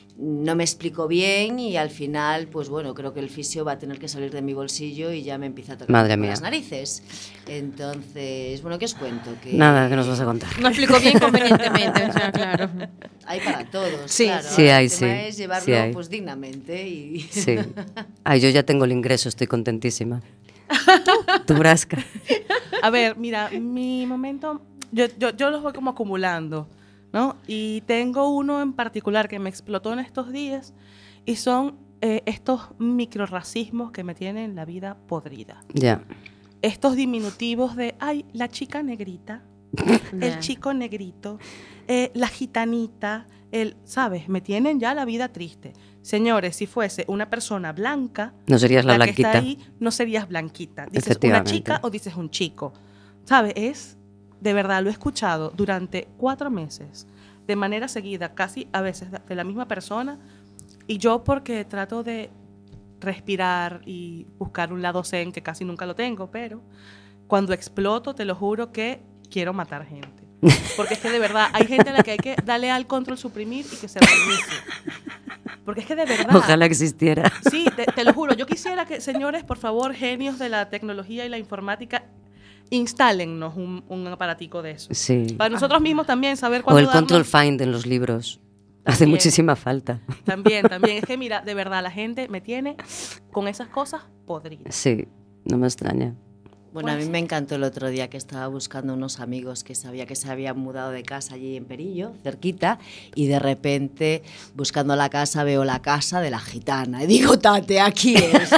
S7: no me explicó bien y al final, pues bueno, creo que el fisio va a tener que salir de mi bolsillo y ya me empieza a tocar
S5: Madre mía.
S7: las narices. Entonces, bueno, ¿qué os cuento? Que
S5: Nada, que nos vas a contar.
S8: No explicó bien convenientemente, o sea, claro.
S7: hay para todos,
S8: Sí,
S7: claro.
S5: sí hay,
S7: el tema
S5: sí,
S7: es llevarlo
S5: sí hay.
S7: pues dignamente y...
S5: Sí. Ay, yo ya tengo el ingreso, estoy contentísima. Tu Brasca.
S6: A ver, mira, mi momento, yo los voy como acumulando, ¿no? Y tengo uno en particular que me explotó en estos días y son estos microrracismos que me tienen la vida podrida.
S5: Ya.
S6: Estos diminutivos de, ay, la chica negrita, el chico negrito, la gitanita, ¿sabes? Me tienen ya la vida triste. Señores, si fuese una persona blanca,
S5: No serías la
S6: que
S5: blanquita.
S6: está ahí, no serías blanquita. Dices una
S5: Efectivamente.
S6: chica o dices un chico. ¿Sabes? De verdad, lo he escuchado durante 4 meses, de manera seguida, casi a veces de la misma persona, y yo porque trato de respirar y buscar un lado zen, que casi nunca lo tengo, pero cuando exploto, te lo juro que quiero matar gente. Porque es que de verdad, hay gente a la que hay que darle al control suprimir y que se reinicie. Porque es que de verdad...
S5: Ojalá existiera.
S6: Sí, te lo juro. Yo quisiera que, señores, por favor, genios de la tecnología y la informática, instálennos un aparatico de eso.
S5: Sí.
S6: Para nosotros mismos también saber
S5: O
S6: cuándo
S5: el
S6: darnos-
S5: control find en los libros. Hace
S6: También.
S5: muchísima falta.
S6: También. Es que, mira, de verdad, la gente me tiene con esas cosas podridas.
S5: Sí, no me extraña.
S7: Bueno, a mí me encantó el otro día que estaba buscando unos amigos que sabía que se habían mudado de casa allí en Perillo, cerquita, y de repente, buscando la casa, veo la casa de la gitana. Y digo, Tate, aquí es,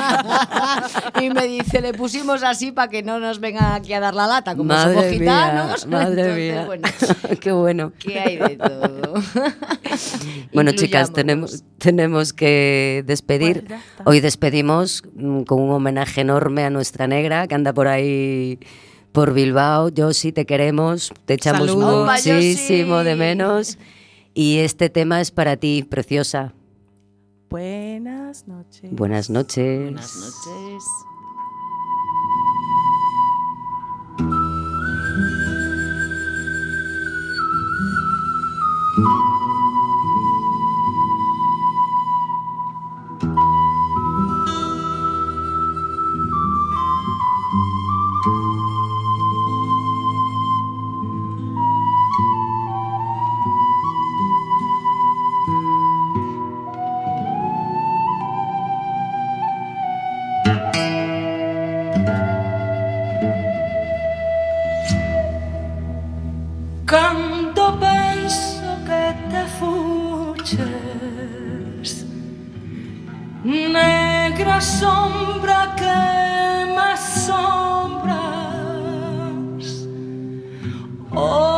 S7: ¿no? Y me dice, le pusimos así para que no nos vengan aquí a dar la lata, como somos gitanos.
S5: Madre
S7: Entonces,
S5: mía.
S7: bueno,
S5: Qué bueno.
S7: ¿qué hay de todo?
S5: Bueno, chicas,
S7: Incluyámonos.
S5: tenemos que despedir.
S6: Pues ya está.
S5: Hoy despedimos con un homenaje enorme a nuestra negra que anda por ahí por Bilbao. Josi, te queremos, te echamos
S8: Saludos.
S5: muchísimo
S7: Josi.
S5: de menos. Y este tema es para ti, preciosa.
S6: Buenas noches.
S5: Buenas noches.
S7: Buenas noches.
S4: Cando penso que te fuches, negra sombra que me asombras, oh